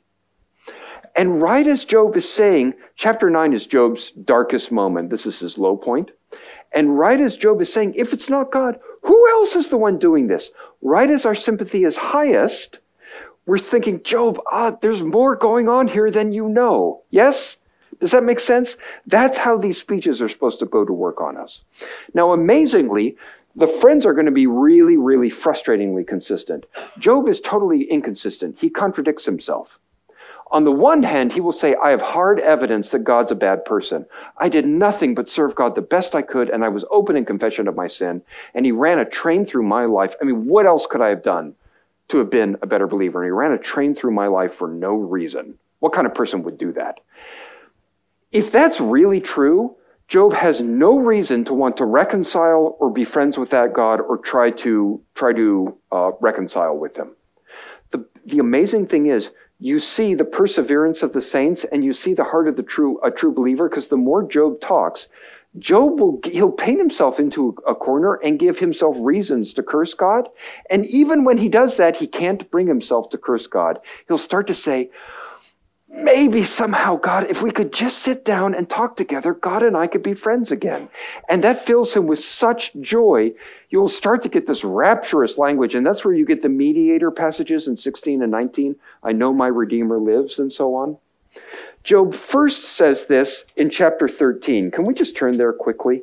And right as Job is saying, chapter nine is Job's darkest moment. This is his low point. And right as Job is saying, if it's not God, who else is the one doing this? Right as our sympathy is highest, we're thinking, Job, ah, there's more going on here than you know. Yes? Does that make sense? That's how these speeches are supposed to go to work on us. Now, amazingly, the friends are going to be really, really frustratingly consistent. Job is totally inconsistent. He contradicts himself. On the one hand, he will say, I have hard evidence that God's a bad person. I did nothing but serve God the best I could, and I was open in confession of my sin, and he ran a train through my life. I mean, what else could I have done to have been a better believer? And he ran a train through my life for no reason. What kind of person would do that? If that's really true, Job has no reason to want to reconcile or be friends with that God or try to try to uh, reconcile with him. The, the amazing thing is, you see the perseverance of the saints and you see the heart of the true a true believer, because the more Job talks, Job will he'll paint himself into a corner and give himself reasons to curse God. And even when he does that, he can't bring himself to curse God. He'll start to say, maybe somehow, God, if we could just sit down and talk together, God and I could be friends again. And that fills him with such joy. You'll start to get this rapturous language. And that's where you get the mediator passages in sixteen and nineteen. I know my Redeemer lives, and so on. Job first says this in chapter thirteen. Can we just turn there quickly?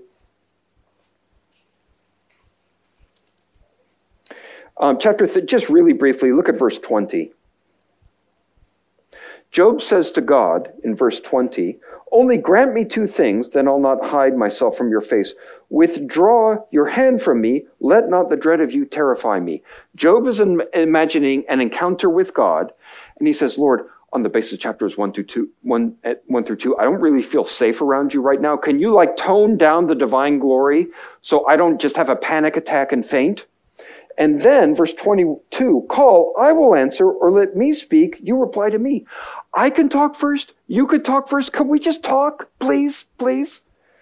Um, chapter, th- just really briefly, look at verse twenty. Job says to God in verse twenty, only grant me two things, then I'll not hide myself from your face. Withdraw your hand from me. Let not the dread of you terrify me. Job is im- imagining an encounter with God, and he says, Lord, on the basis of chapters one through two, one, one through two, I don't really feel safe around you right now. Can you like tone down the divine glory so I don't just have a panic attack and faint? And then verse twenty-two, call, I will answer, or let me speak. You reply to me. I can talk first. You could talk first. Can we just talk, please, please?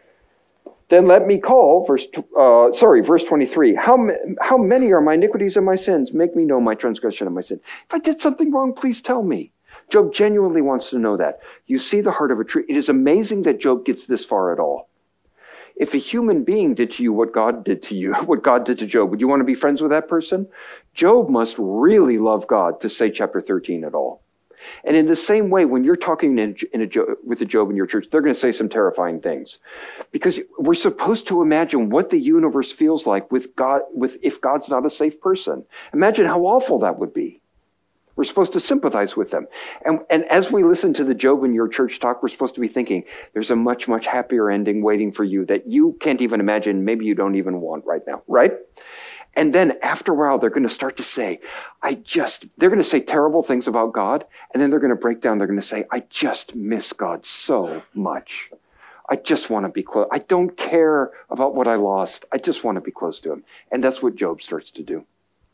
Then let me call, verse, uh, sorry, verse twenty-three. How, how many are my iniquities and my sins? Make me know my transgression and my sin. If I did something wrong, please tell me. Job genuinely wants to know that. You see the heart of a tree. It is amazing that Job gets this far at all. If a human being did to you what God did to you, what God did to Job, would you want to be friends with that person? Job must really love God to say chapter thirteen at all. And in the same way, when you're talking in a, in a, with a Job in your church, they're going to say some terrifying things. Because we're supposed to imagine what the universe feels like with God, with if God's not a safe person. Imagine how awful that would be. We're supposed to sympathize with them. And, and as we listen to the Job in your church talk, we're supposed to be thinking, there's a much, much happier ending waiting for you that you can't even imagine, maybe you don't even want right now, right? And then after a while, they're going to start to say, I just, they're going to say terrible things about God, and then they're going to break down, they're going to say, I just miss God so much. I just want to be close. I don't care about what I lost. I just want to be close to him. And that's what Job starts to do.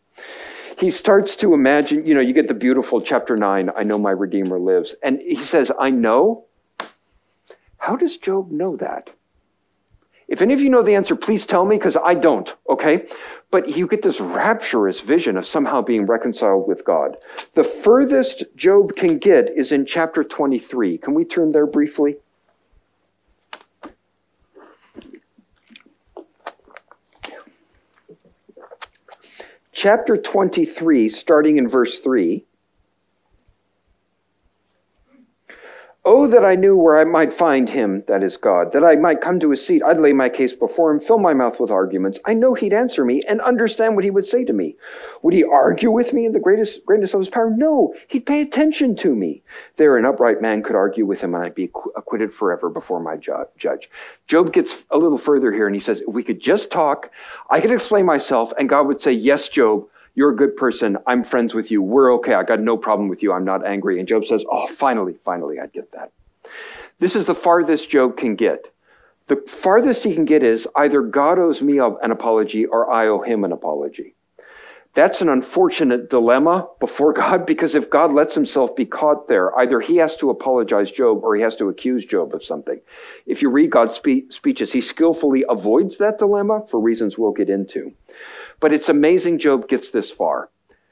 He starts to imagine, you know, you get the beautiful chapter nine, I know my Redeemer lives. And he says, I know. How does Job know that? If any of you know the answer, please tell me, because I don't, okay? But you get this rapturous vision of somehow being reconciled with God. The furthest Job can get is in chapter twenty-three. Can we turn there briefly? Chapter twenty-three, starting in verse three. Oh, that I knew where I might find him, that is God, that I might come to his seat. I'd lay my case before him, fill my mouth with arguments. I know he'd answer me and understand what he would say to me. Would he argue with me in the greatest greatness of his power? No, he'd pay attention to me. There, an upright man could argue with him, and I'd be acquitted forever before my judge. Job gets a little further here, and he says, if we could just talk, I could explain myself, and God would say, yes, Job, you're a good person. I'm friends with you. We're okay. I got no problem with you. I'm not angry. And Job says, oh, finally, finally, I get that. This is the farthest Job can get. The farthest he can get is either God owes me an apology or I owe him an apology. That's an unfortunate dilemma before God, because if God lets himself be caught there, either he has to apologize Job or he has to accuse Job of something. If you read God's spe- speeches, he skillfully avoids that dilemma for reasons we'll get into. But it's amazing Job gets this far.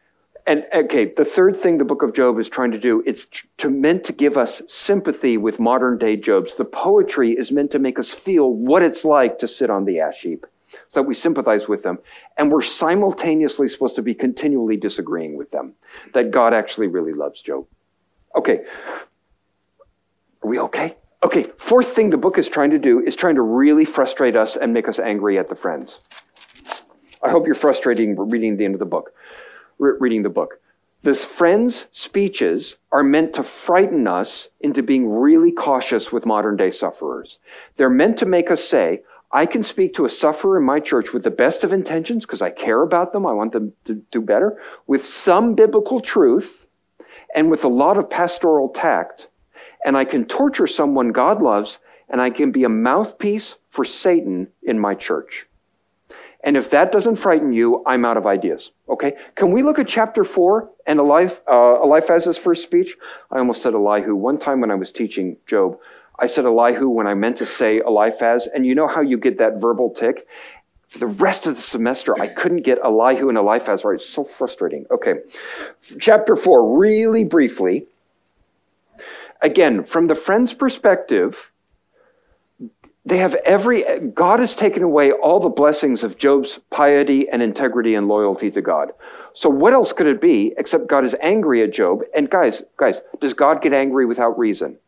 And okay, the third thing the book of Job is trying to do, it's to, meant to give us sympathy with modern day Jobs. The poetry is meant to make us feel what it's like to sit on the ash heap, so that we sympathize with them. And we're simultaneously supposed to be continually disagreeing with them, that God actually really loves Job. Okay, are we okay? Okay, fourth thing the book is trying to do is trying to really frustrate us and make us angry at the friends. I hope you're frustrating reading the end of the book. Re- reading the book. The friends' speeches are meant to frighten us into being really cautious with modern day sufferers. They're meant to make us say, I can speak to a sufferer in my church with the best of intentions because I care about them, I want them to do better, with some biblical truth and with a lot of pastoral tact, and I can torture someone God loves, and I can be a mouthpiece for Satan in my church. And if that doesn't frighten you, I'm out of ideas. Okay? Can we look at chapter four and Eliph- uh, Eliphaz's first speech? I almost said Elihu. One time when I was teaching Job, I said Elihu when I meant to say Eliphaz. And you know how you get that verbal tick? For the rest of the semester, I couldn't get Elihu and Eliphaz right. It's so frustrating. Okay. Chapter four, really briefly. Again, from the friend's perspective, they have every, God has taken away all the blessings of Job's piety and integrity and loyalty to God. So what else could it be except God is angry at Job? And guys, guys, does God get angry without reason?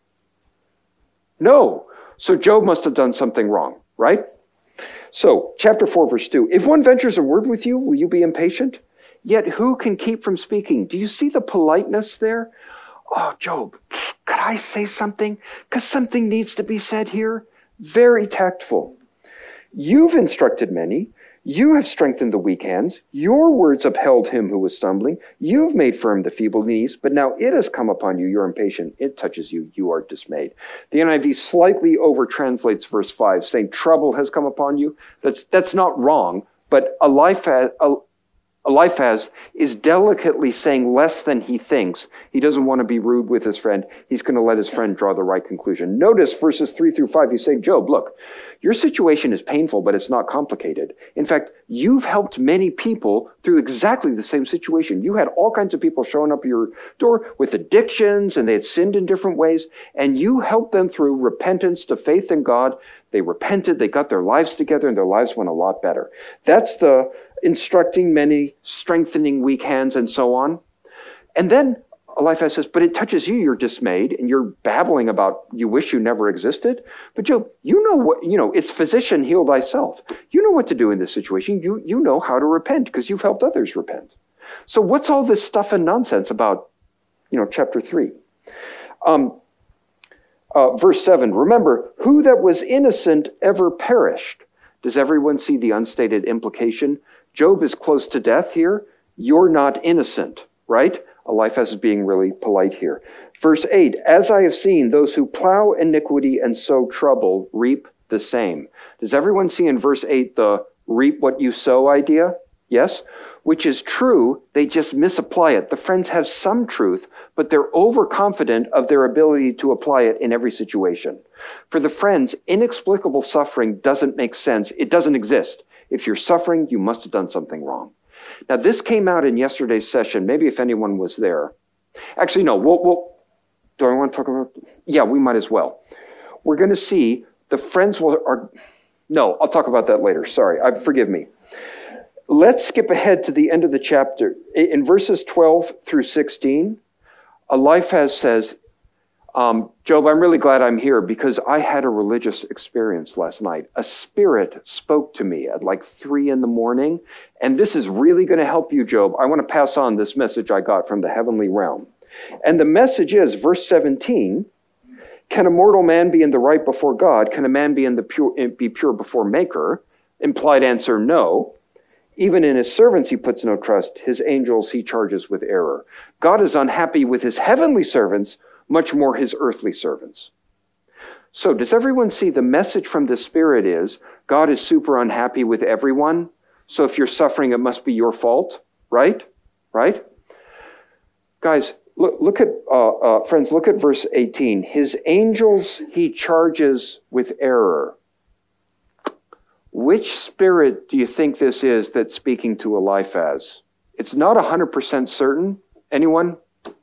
No. So Job must have done something wrong, right? So chapter four, verse two, if one ventures a word with you, will you be impatient? Yet who can keep from speaking? Do you see the politeness there? Oh, Job, could I say something? Because something needs to be said here. Very tactful. You've instructed many. You have strengthened the weak hands. Your words upheld him who was stumbling. You've made firm the feeble knees, but now it has come upon you. You're impatient. It touches you. You are dismayed. The N I V slightly over-translates verse five, saying trouble has come upon you. That's, that's not wrong, but Eliphaz, Eliphaz is delicately saying less than he thinks. He doesn't want to be rude with his friend. He's going to let his friend draw the right conclusion. Notice verses three through five. He's saying, Job, look, your situation is painful, but it's not complicated. In fact, you've helped many people through exactly the same situation. You had all kinds of people showing up at your door with addictions, and they had sinned in different ways, and you helped them through repentance to faith in God. They repented, they got their lives together, and their lives went a lot better. That's the instructing many, strengthening weak hands, and so on. And then Eliphaz says, but it touches you, you're dismayed, and you're babbling about you wish you never existed. But Job, you know what, you know, it's physician, heal thyself. You know what to do in this situation. You, you know how to repent because you've helped others repent. So what's all this stuff and nonsense about, you know, chapter three? Um, uh, verse seven, remember, who that was innocent ever perished? Does everyone see the unstated implication? Job is close to death here. You're not innocent, right? Eliphaz is being really polite here. Verse eight, as I have seen, those who plow iniquity and sow trouble reap the same. Does everyone see in verse eight the reap what you sow idea? Yes? Which is true, they just misapply it. The friends have some truth, but they're overconfident of their ability to apply it in every situation. For the friends, inexplicable suffering doesn't make sense. It doesn't exist. If you're suffering, you must have done something wrong. Now, this came out in yesterday's session. Maybe if anyone was there. Actually, no. We'll, we'll, do I want to talk about? Yeah, we might as well. We're going to see the friends will are. No, I'll talk about that later. Sorry, I, forgive me. Let's skip ahead to the end of the chapter. In verses twelve through sixteen, Eliphaz says, Um, Job, I'm really glad I'm here because I had a religious experience last night. A spirit spoke to me at like three in the morning, and this is really going to help you, Job. I want to pass on this message I got from the heavenly realm. And the message is, verse seventeen, can a mortal man be in the right before God? Can a man be in the pure, be pure before Maker? Implied answer, no. Even in his servants he puts no trust. His angels he charges with error. God is unhappy with his heavenly servants, much more his earthly servants. So does everyone see the message from the Spirit is God is super unhappy with everyone? So if you're suffering, it must be your fault, right? Right? Guys, look, look at, uh, uh, friends, look at verse eighteen. His angels he charges with error. Which spirit do you think this is that's speaking to Eliphaz It's not one hundred percent certain. Anyone?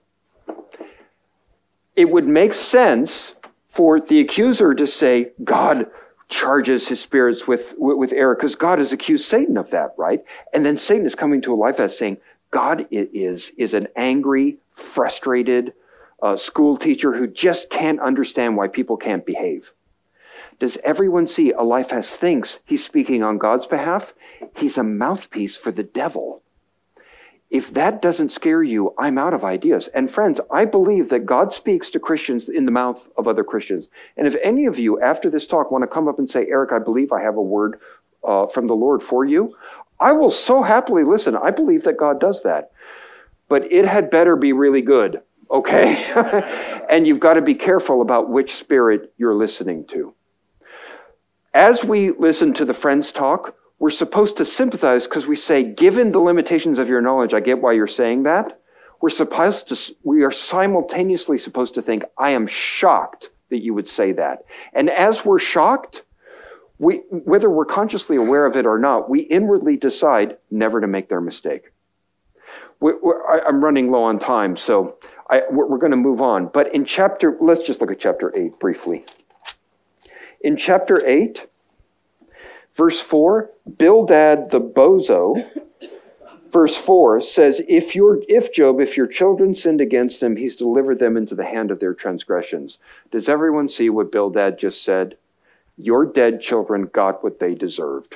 It would make sense for the accuser to say, God charges his spirits with, with, with error, because God has accused Satan of that, right? And then Satan is coming to a life as saying, God is, is an angry, frustrated uh, school teacher who just can't understand why people can't behave. Does everyone see Eliphaz thinks he's speaking on God's behalf? He's a mouthpiece for the devil. If that doesn't scare you, I'm out of ideas. And friends, I believe that God speaks to Christians in the mouth of other Christians. And if any of you, after this talk, want to come up and say, Eric, I believe I have a word uh, from the Lord for you, I will so happily listen. I believe that God does that. But it had better be really good, okay? And you've got to be careful about which spirit you're listening to. As we listen to the friends talk, we're supposed to sympathize because we say, given the limitations of your knowledge, I get why you're saying that. We're supposed to, we are simultaneously supposed to think, I am shocked that you would say that. And as we're shocked, we, whether we're consciously aware of it or not, we inwardly decide never to make their mistake. We, I, I'm running low on time, so I, we're, we're going to move on. But in chapter, let's just look at chapter eight briefly. In chapter eight, verse four, Bildad the bozo, verse four says, if your if Job, if your children sinned against him, he's delivered them into the hand of their transgressions. Does everyone see what Bildad just said? Your dead children got what they deserved.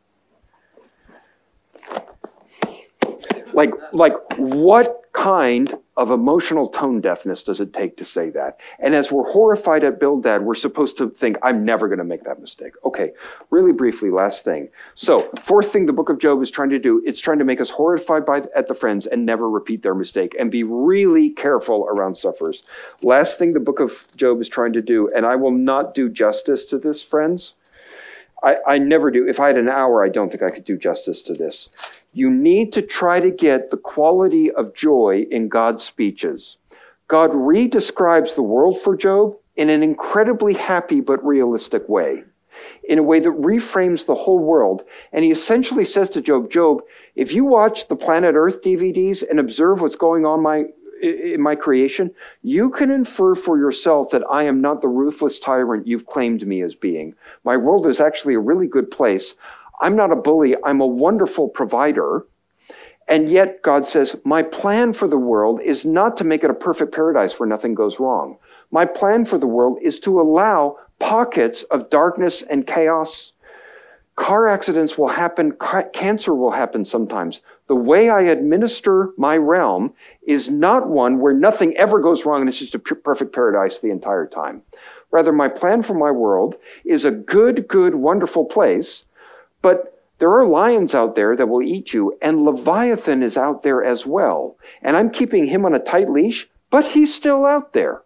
Like, like what kind of emotional tone deafness does it take to say that? And as we're horrified at Bildad, we're supposed to think, I'm never going to make that mistake. Okay, really briefly, last thing. So, fourth thing the book of Job is trying to do, it's trying to make us horrified by, at the friends and never repeat their mistake and be really careful around sufferers. Last thing the book of Job is trying to do, and I will not do justice to this, friends. I, I never do. If I had an hour, I don't think I could do justice to this. You need to try to get the quality of joy in God's speeches. God re-describes the world for Job in an incredibly happy but realistic way, in a way that reframes the whole world. And he essentially says to Job, Job, if you watch the Planet Earth D V Ds and observe what's going on my, in my creation, you can infer for yourself that I am not the ruthless tyrant you've claimed me as being. My world is actually a really good place. I'm not a bully. I'm a wonderful provider. And yet God says, my plan for the world is not to make it a perfect paradise where nothing goes wrong. My plan for the world is to allow pockets of darkness and chaos. Car accidents will happen. Ca- cancer will happen sometimes. The way I administer my realm is not one where nothing ever goes wrong and it's just a p- perfect paradise the entire time. Rather, my plan for my world is a good, good, wonderful place. But there are lions out there that will eat you, and Leviathan is out there as well. And I'm keeping him on a tight leash, but he's still out there.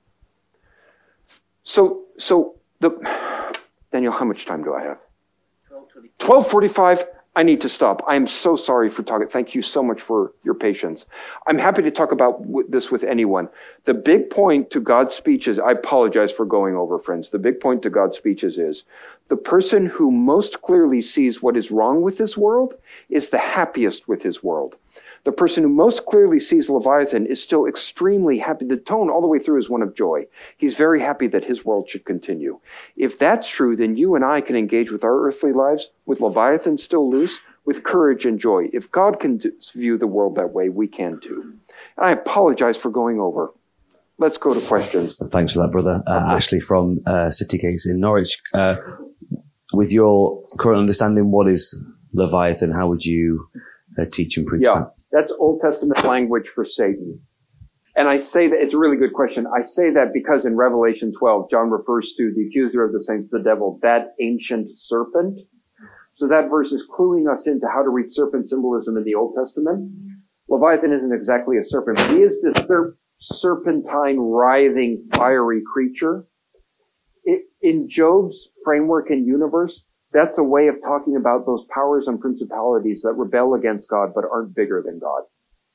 So, so the Daniel, how much time do I have? twelve forty-five. I need to stop. I am so sorry for talking. Thank you so much for your patience. I'm happy to talk about this with anyone. The big point to God's speeches, I apologize for going over, friends. The big point to God's speeches is the person who most clearly sees what is wrong with this world is the happiest with his world. The person who most clearly sees Leviathan is still extremely happy. The tone all the way through is one of joy. He's very happy that his world should continue. If that's true, then you and I can engage with our earthly lives with Leviathan still loose, with courage and joy. If God can do, view the world that way, we can too. And I apologize for going over. Let's go to questions. Thanks for that, brother. Uh, Ashley from uh, City Gates in Norwich. Uh, with your current understanding, what is Leviathan? How would you uh, teach and preach yeah. that? That's Old Testament language for Satan. And I say that, it's a really good question. I say that because in Revelation twelve, John refers to the accuser of the saints, the devil, that ancient serpent. So that verse is cluing us into how to read serpent symbolism in the Old Testament. Leviathan isn't exactly a serpent, but he is this serp- serpentine, writhing, fiery creature. It, in Job's framework and universe, that's a way of talking about those powers and principalities that rebel against God but aren't bigger than God.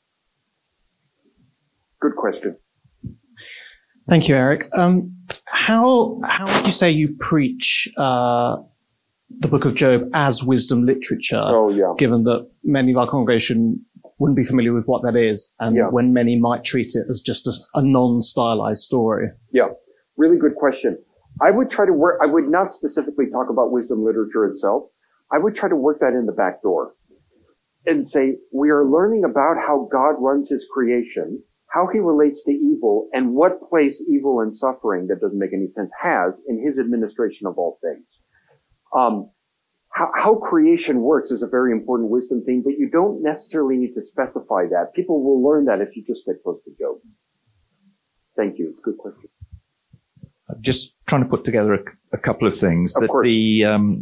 Good question. Thank you, Eric. Um, how how would you say you preach uh, the Book of Job as wisdom literature? Oh, yeah. Given that many of our congregation wouldn't be familiar with what that is, and Yeah. when many might treat it as just a, a non-stylized story. Yeah, really good question. I would try to work, I would not specifically talk about wisdom literature itself. I would try to work that in the back door and say, we are learning about how God runs his creation, how he relates to evil, and what place evil and suffering, that doesn't make any sense, has in his administration of all things. Um, how, how creation works is a very important wisdom theme, but you don't necessarily need to specify that. People will learn that if you just stick close to Job. Thank you. It's a good question. I'm just trying to put together a, a couple of things. Of that course. the um,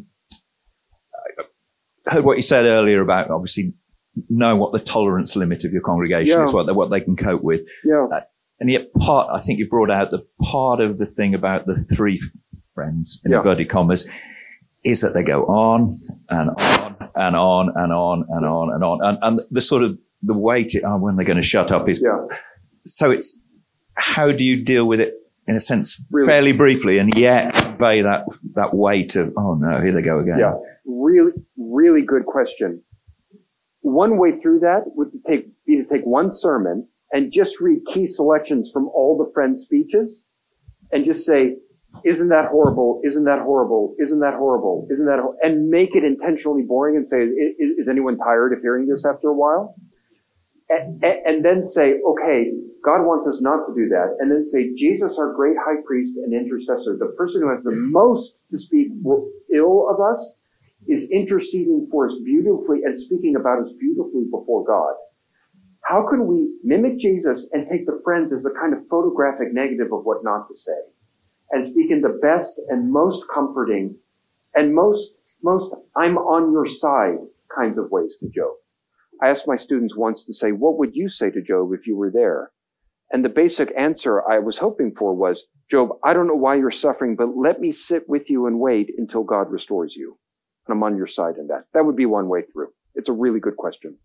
I heard what you said earlier about obviously know what the tolerance limit of your congregation Yeah. is, what they, what they can cope with. Yeah. Uh, and yet part, I think you brought out the part of the thing about the three friends, in Yeah. inverted commas, is that they go on and on and on and on and on and on. And, and the sort of the weight, oh, when they're going to shut up is, Yeah. so it's, how do you deal with it in a sense, Really? fairly briefly, and yet convey that, that weight of, oh no, here they go again. Yeah. Really, really good question. One way through that would take, be to take one sermon and just read key selections from all the friends' speeches and just say, isn't that horrible? Isn't that horrible? Isn't that horrible? Isn't that horrible? And make it intentionally boring and say, is, is anyone tired of hearing this after a while? And, and then say, okay, God wants us not to do that. And then say, Jesus, our great high priest and intercessor, the person who has the most to speak ill of us, is interceding for us beautifully and speaking about us beautifully before God. How can we mimic Jesus and take the friends as a kind of photographic negative of what not to say, and speak in the best and most comforting and most, most I'm on your side kinds of ways to Job? I asked my students once to say, what would you say to Job if you were there? And the basic answer I was hoping for was, Job, I don't know why you're suffering, but let me sit with you and wait until God restores you. And I'm on your side in that. That would be one way through. It's a really good question.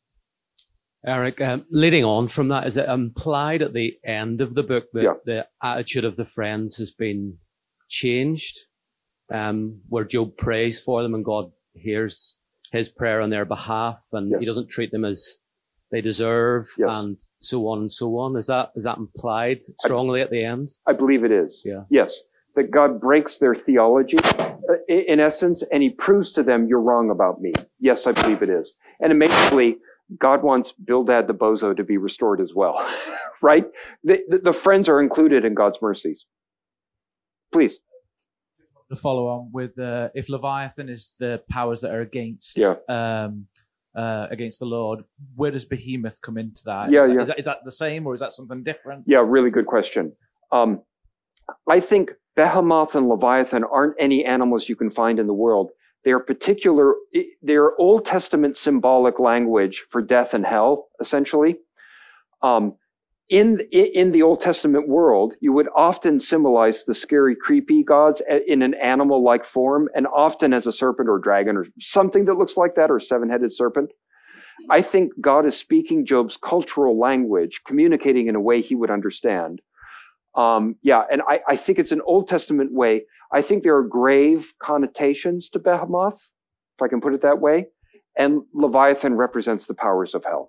Eric, um, leading on from that, is it implied at the end of the book that Yeah. the attitude of the friends has been changed, um, where Job prays for them and God hears his prayer on their behalf, and Yes. he doesn't treat them as they deserve, Yes. and so on and so on? Is that is that implied strongly at the end? I believe it is. Yeah. Yes. That God breaks their theology, uh, in essence, and he proves to them, you're wrong about me. Yes, I believe it is. And amazingly, God wants Bildad the bozo to be restored as well, right? The, the, the friends are included in God's mercies. Please. To follow on with, uh, if Leviathan is the powers that are against, Yeah. um, uh, against the Lord, where does Behemoth come into that? Yeah, is that, yeah. Is that, is that the same, or is that something different? Yeah, really good question. Um, I think Behemoth and Leviathan aren't any animals you can find in the world. They are particular, they are Old Testament symbolic language for death and hell, essentially. Um, in, in the Old Testament world, you would often symbolize the scary, creepy gods in an animal-like form, and often as a serpent or dragon or something that looks like that, or a seven-headed serpent. I think God is speaking Job's cultural language, communicating in a way he would understand. Um, yeah, and I, I think it's an Old Testament way. I think there are grave connotations to Behemoth, if I can put it that way, and Leviathan represents the powers of hell.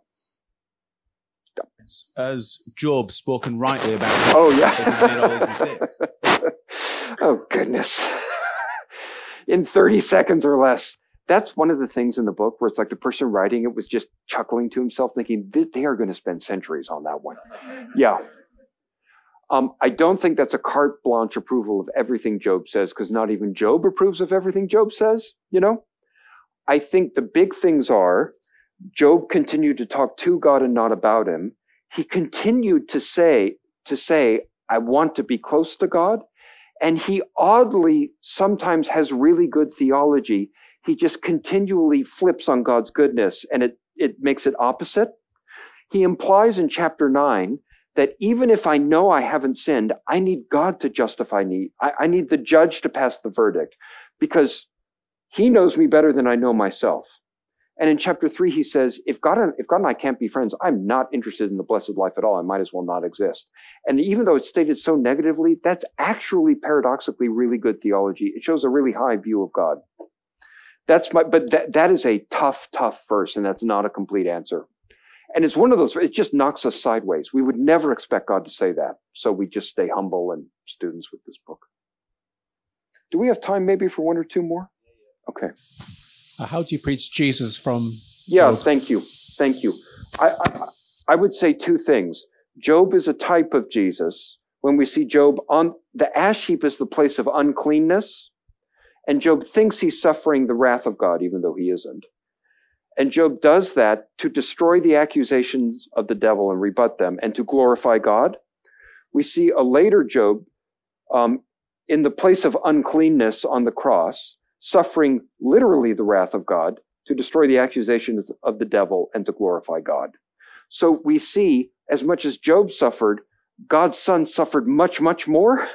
As Job spoken rightly about. Oh, He's yeah. made all these mistakes. Oh, goodness. In thirty seconds or less. That's one of the things in the book where it's like the person writing it was just chuckling to himself, thinking they are going to spend centuries on that one. Yeah. Um, I don't think that's a carte blanche approval of everything Job says, because not even Job approves of everything Job says, you know? I think the big things are, Job continued to talk to God and not about him. He continued to say, to say, I want to be close to God. And he oddly sometimes has really good theology. He just continually flips on God's goodness, and it, it makes it opposite. He implies in chapter nine that even if I know I haven't sinned, I need God to justify me. I, I need the judge to pass the verdict, because he knows me better than I know myself. And in chapter three, he says, if God, and, if God and I can't be friends, I'm not interested in the blessed life at all. I might as well not exist. And even though it's stated so negatively, that's actually paradoxically really good theology. It shows a really high view of God. That's my, but that, that is a tough, tough verse, and that's not a complete answer. And it's one of those, it just knocks us sideways. We would never expect God to say that. So we just stay humble and students with this book. Do we have time maybe for one or two more? Okay. Uh, how do you preach Jesus from Yeah, Job? thank you. Thank you. I, I, I would say two things. Job is a type of Jesus. When we see Job on the ash heap is the place of uncleanness. And Job thinks he's suffering the wrath of God, even though he isn't. And Job does that to destroy the accusations of the devil and rebut them and to glorify God. We see a later Job um, in the place of uncleanness on the cross, suffering literally the wrath of God to destroy the accusations of the devil and to glorify God. So we see, as much as Job suffered, God's son suffered much, much more.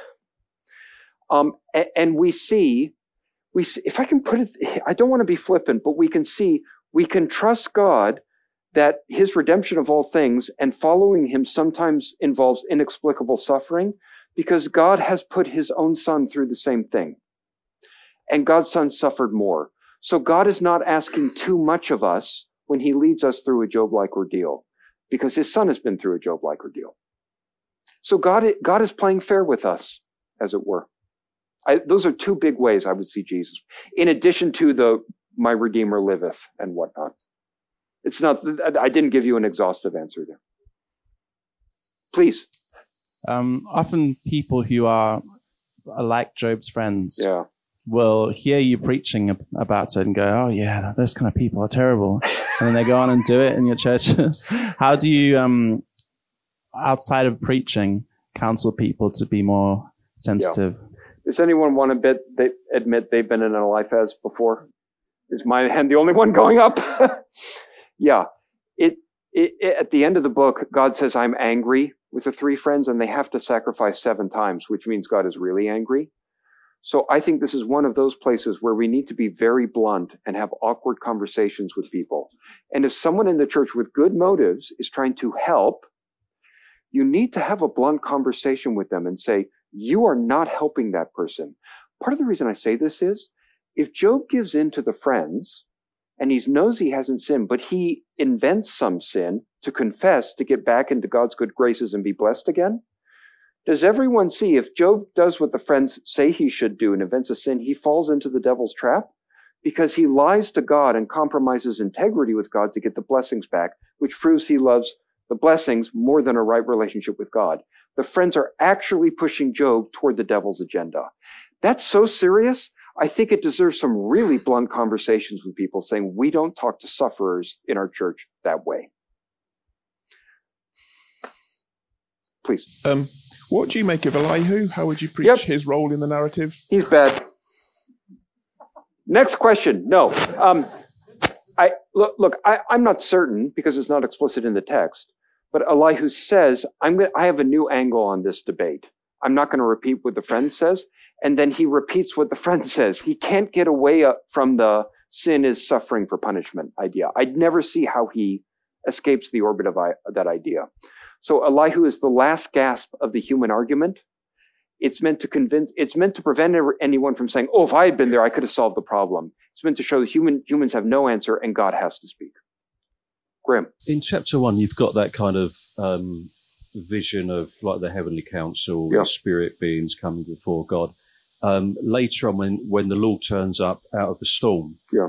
Um, and, and we see, we see, if I can put it, I don't want to be flippant, but we can see, we can trust God that his redemption of all things and following him sometimes involves inexplicable suffering because God has put his own son through the same thing. And God's son suffered more. So God is not asking too much of us when he leads us through a Job-like ordeal because his son has been through a Job-like ordeal. So God, God is playing fair with us, as it were. I, those are two big ways I would see Jesus, in addition to the my Redeemer liveth and whatnot. It's not, I didn't give you an exhaustive answer there. Please. Um, often people who are, are like Job's friends yeah. will hear you preaching about it and go, oh yeah, those kind of people are terrible. And then they go on and do it in your churches. How do you, um, outside of preaching, counsel people to be more sensitive? Yeah. Does anyone want to bit, they admit they've been in a Eliphaz before? Is my hand the only one going up? yeah. It, it, it, at the end of the book, God says, I'm angry with the three friends, and they have to sacrifice seven times, which means God is really angry. So I think this is one of those places where we need to be very blunt and have awkward conversations with people. And if someone in the church with good motives is trying to help, you need to have a blunt conversation with them and say, you are not helping that person. Part of the reason I say this is, if Job gives in to the friends and he knows he hasn't sinned, but he invents some sin to confess to get back into God's good graces and be blessed again, does everyone see if Job does what the friends say he should do and invents a sin, he falls into the devil's trap because he lies to God and compromises integrity with God to get the blessings back, which proves he loves the blessings more than a right relationship with God. The friends are actually pushing Job toward the devil's agenda. That's so serious. I think it deserves some really blunt conversations with people saying, we don't talk to sufferers in our church that way. Please. Um, what do you make of Elihu? How would you preach yep. his role in the narrative? He's bad. Next question. No. Um, I look, look I, I'm not certain because it's not explicit in the text, but Elihu says, I'm gonna, I have a new angle on this debate. I'm not going to repeat what the friend says. And then he repeats what the friend says. He can't get away from the sin is suffering for punishment idea. I'd never see how he escapes the orbit of that idea. So Elihu is the last gasp of the human argument. It's meant to convince, it's meant to prevent anyone from saying, oh, if I had been there, I could have solved the problem. It's meant to show that human, humans have no answer and God has to speak. Graham. In chapter one, you've got that kind of um, vision of like the heavenly council, yeah. spirit beings coming before God. Um, later on, when, when the Lord turns up out of the storm, yeah.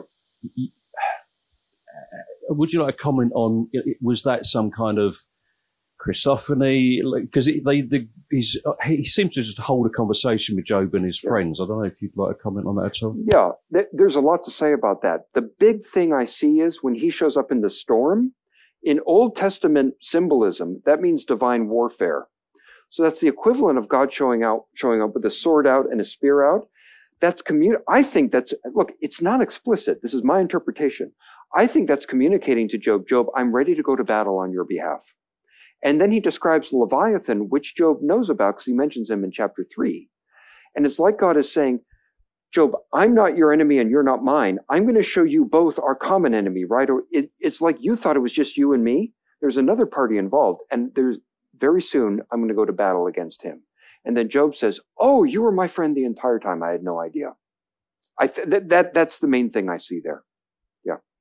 would you like to comment on, was that some kind of Christophany? Because they, the, he's, he seems to just hold a conversation with Job and his yeah. friends. I don't know if you'd like to comment on that at all. Yeah, th- there's a lot to say about that. The big thing I see is when he shows up in the storm, in Old Testament symbolism, that means divine warfare. So that's the equivalent of God showing out, showing up with a sword out and a spear out. That's commun. I think that's, look, it's not explicit. This is my interpretation. I think that's communicating to Job, Job, I'm ready to go to battle on your behalf. And then he describes Leviathan, which Job knows about because he mentions him in chapter three. And it's like God is saying, Job, I'm not your enemy and you're not mine. I'm going to show you both our common enemy, right? Or it, it's like you thought it was just you and me. There's another party involved. And there's very soon I'm going to go to battle against him. And then Job says, oh, you were my friend the entire time. I had no idea. I th- that, that That's the main thing I see there. Yeah.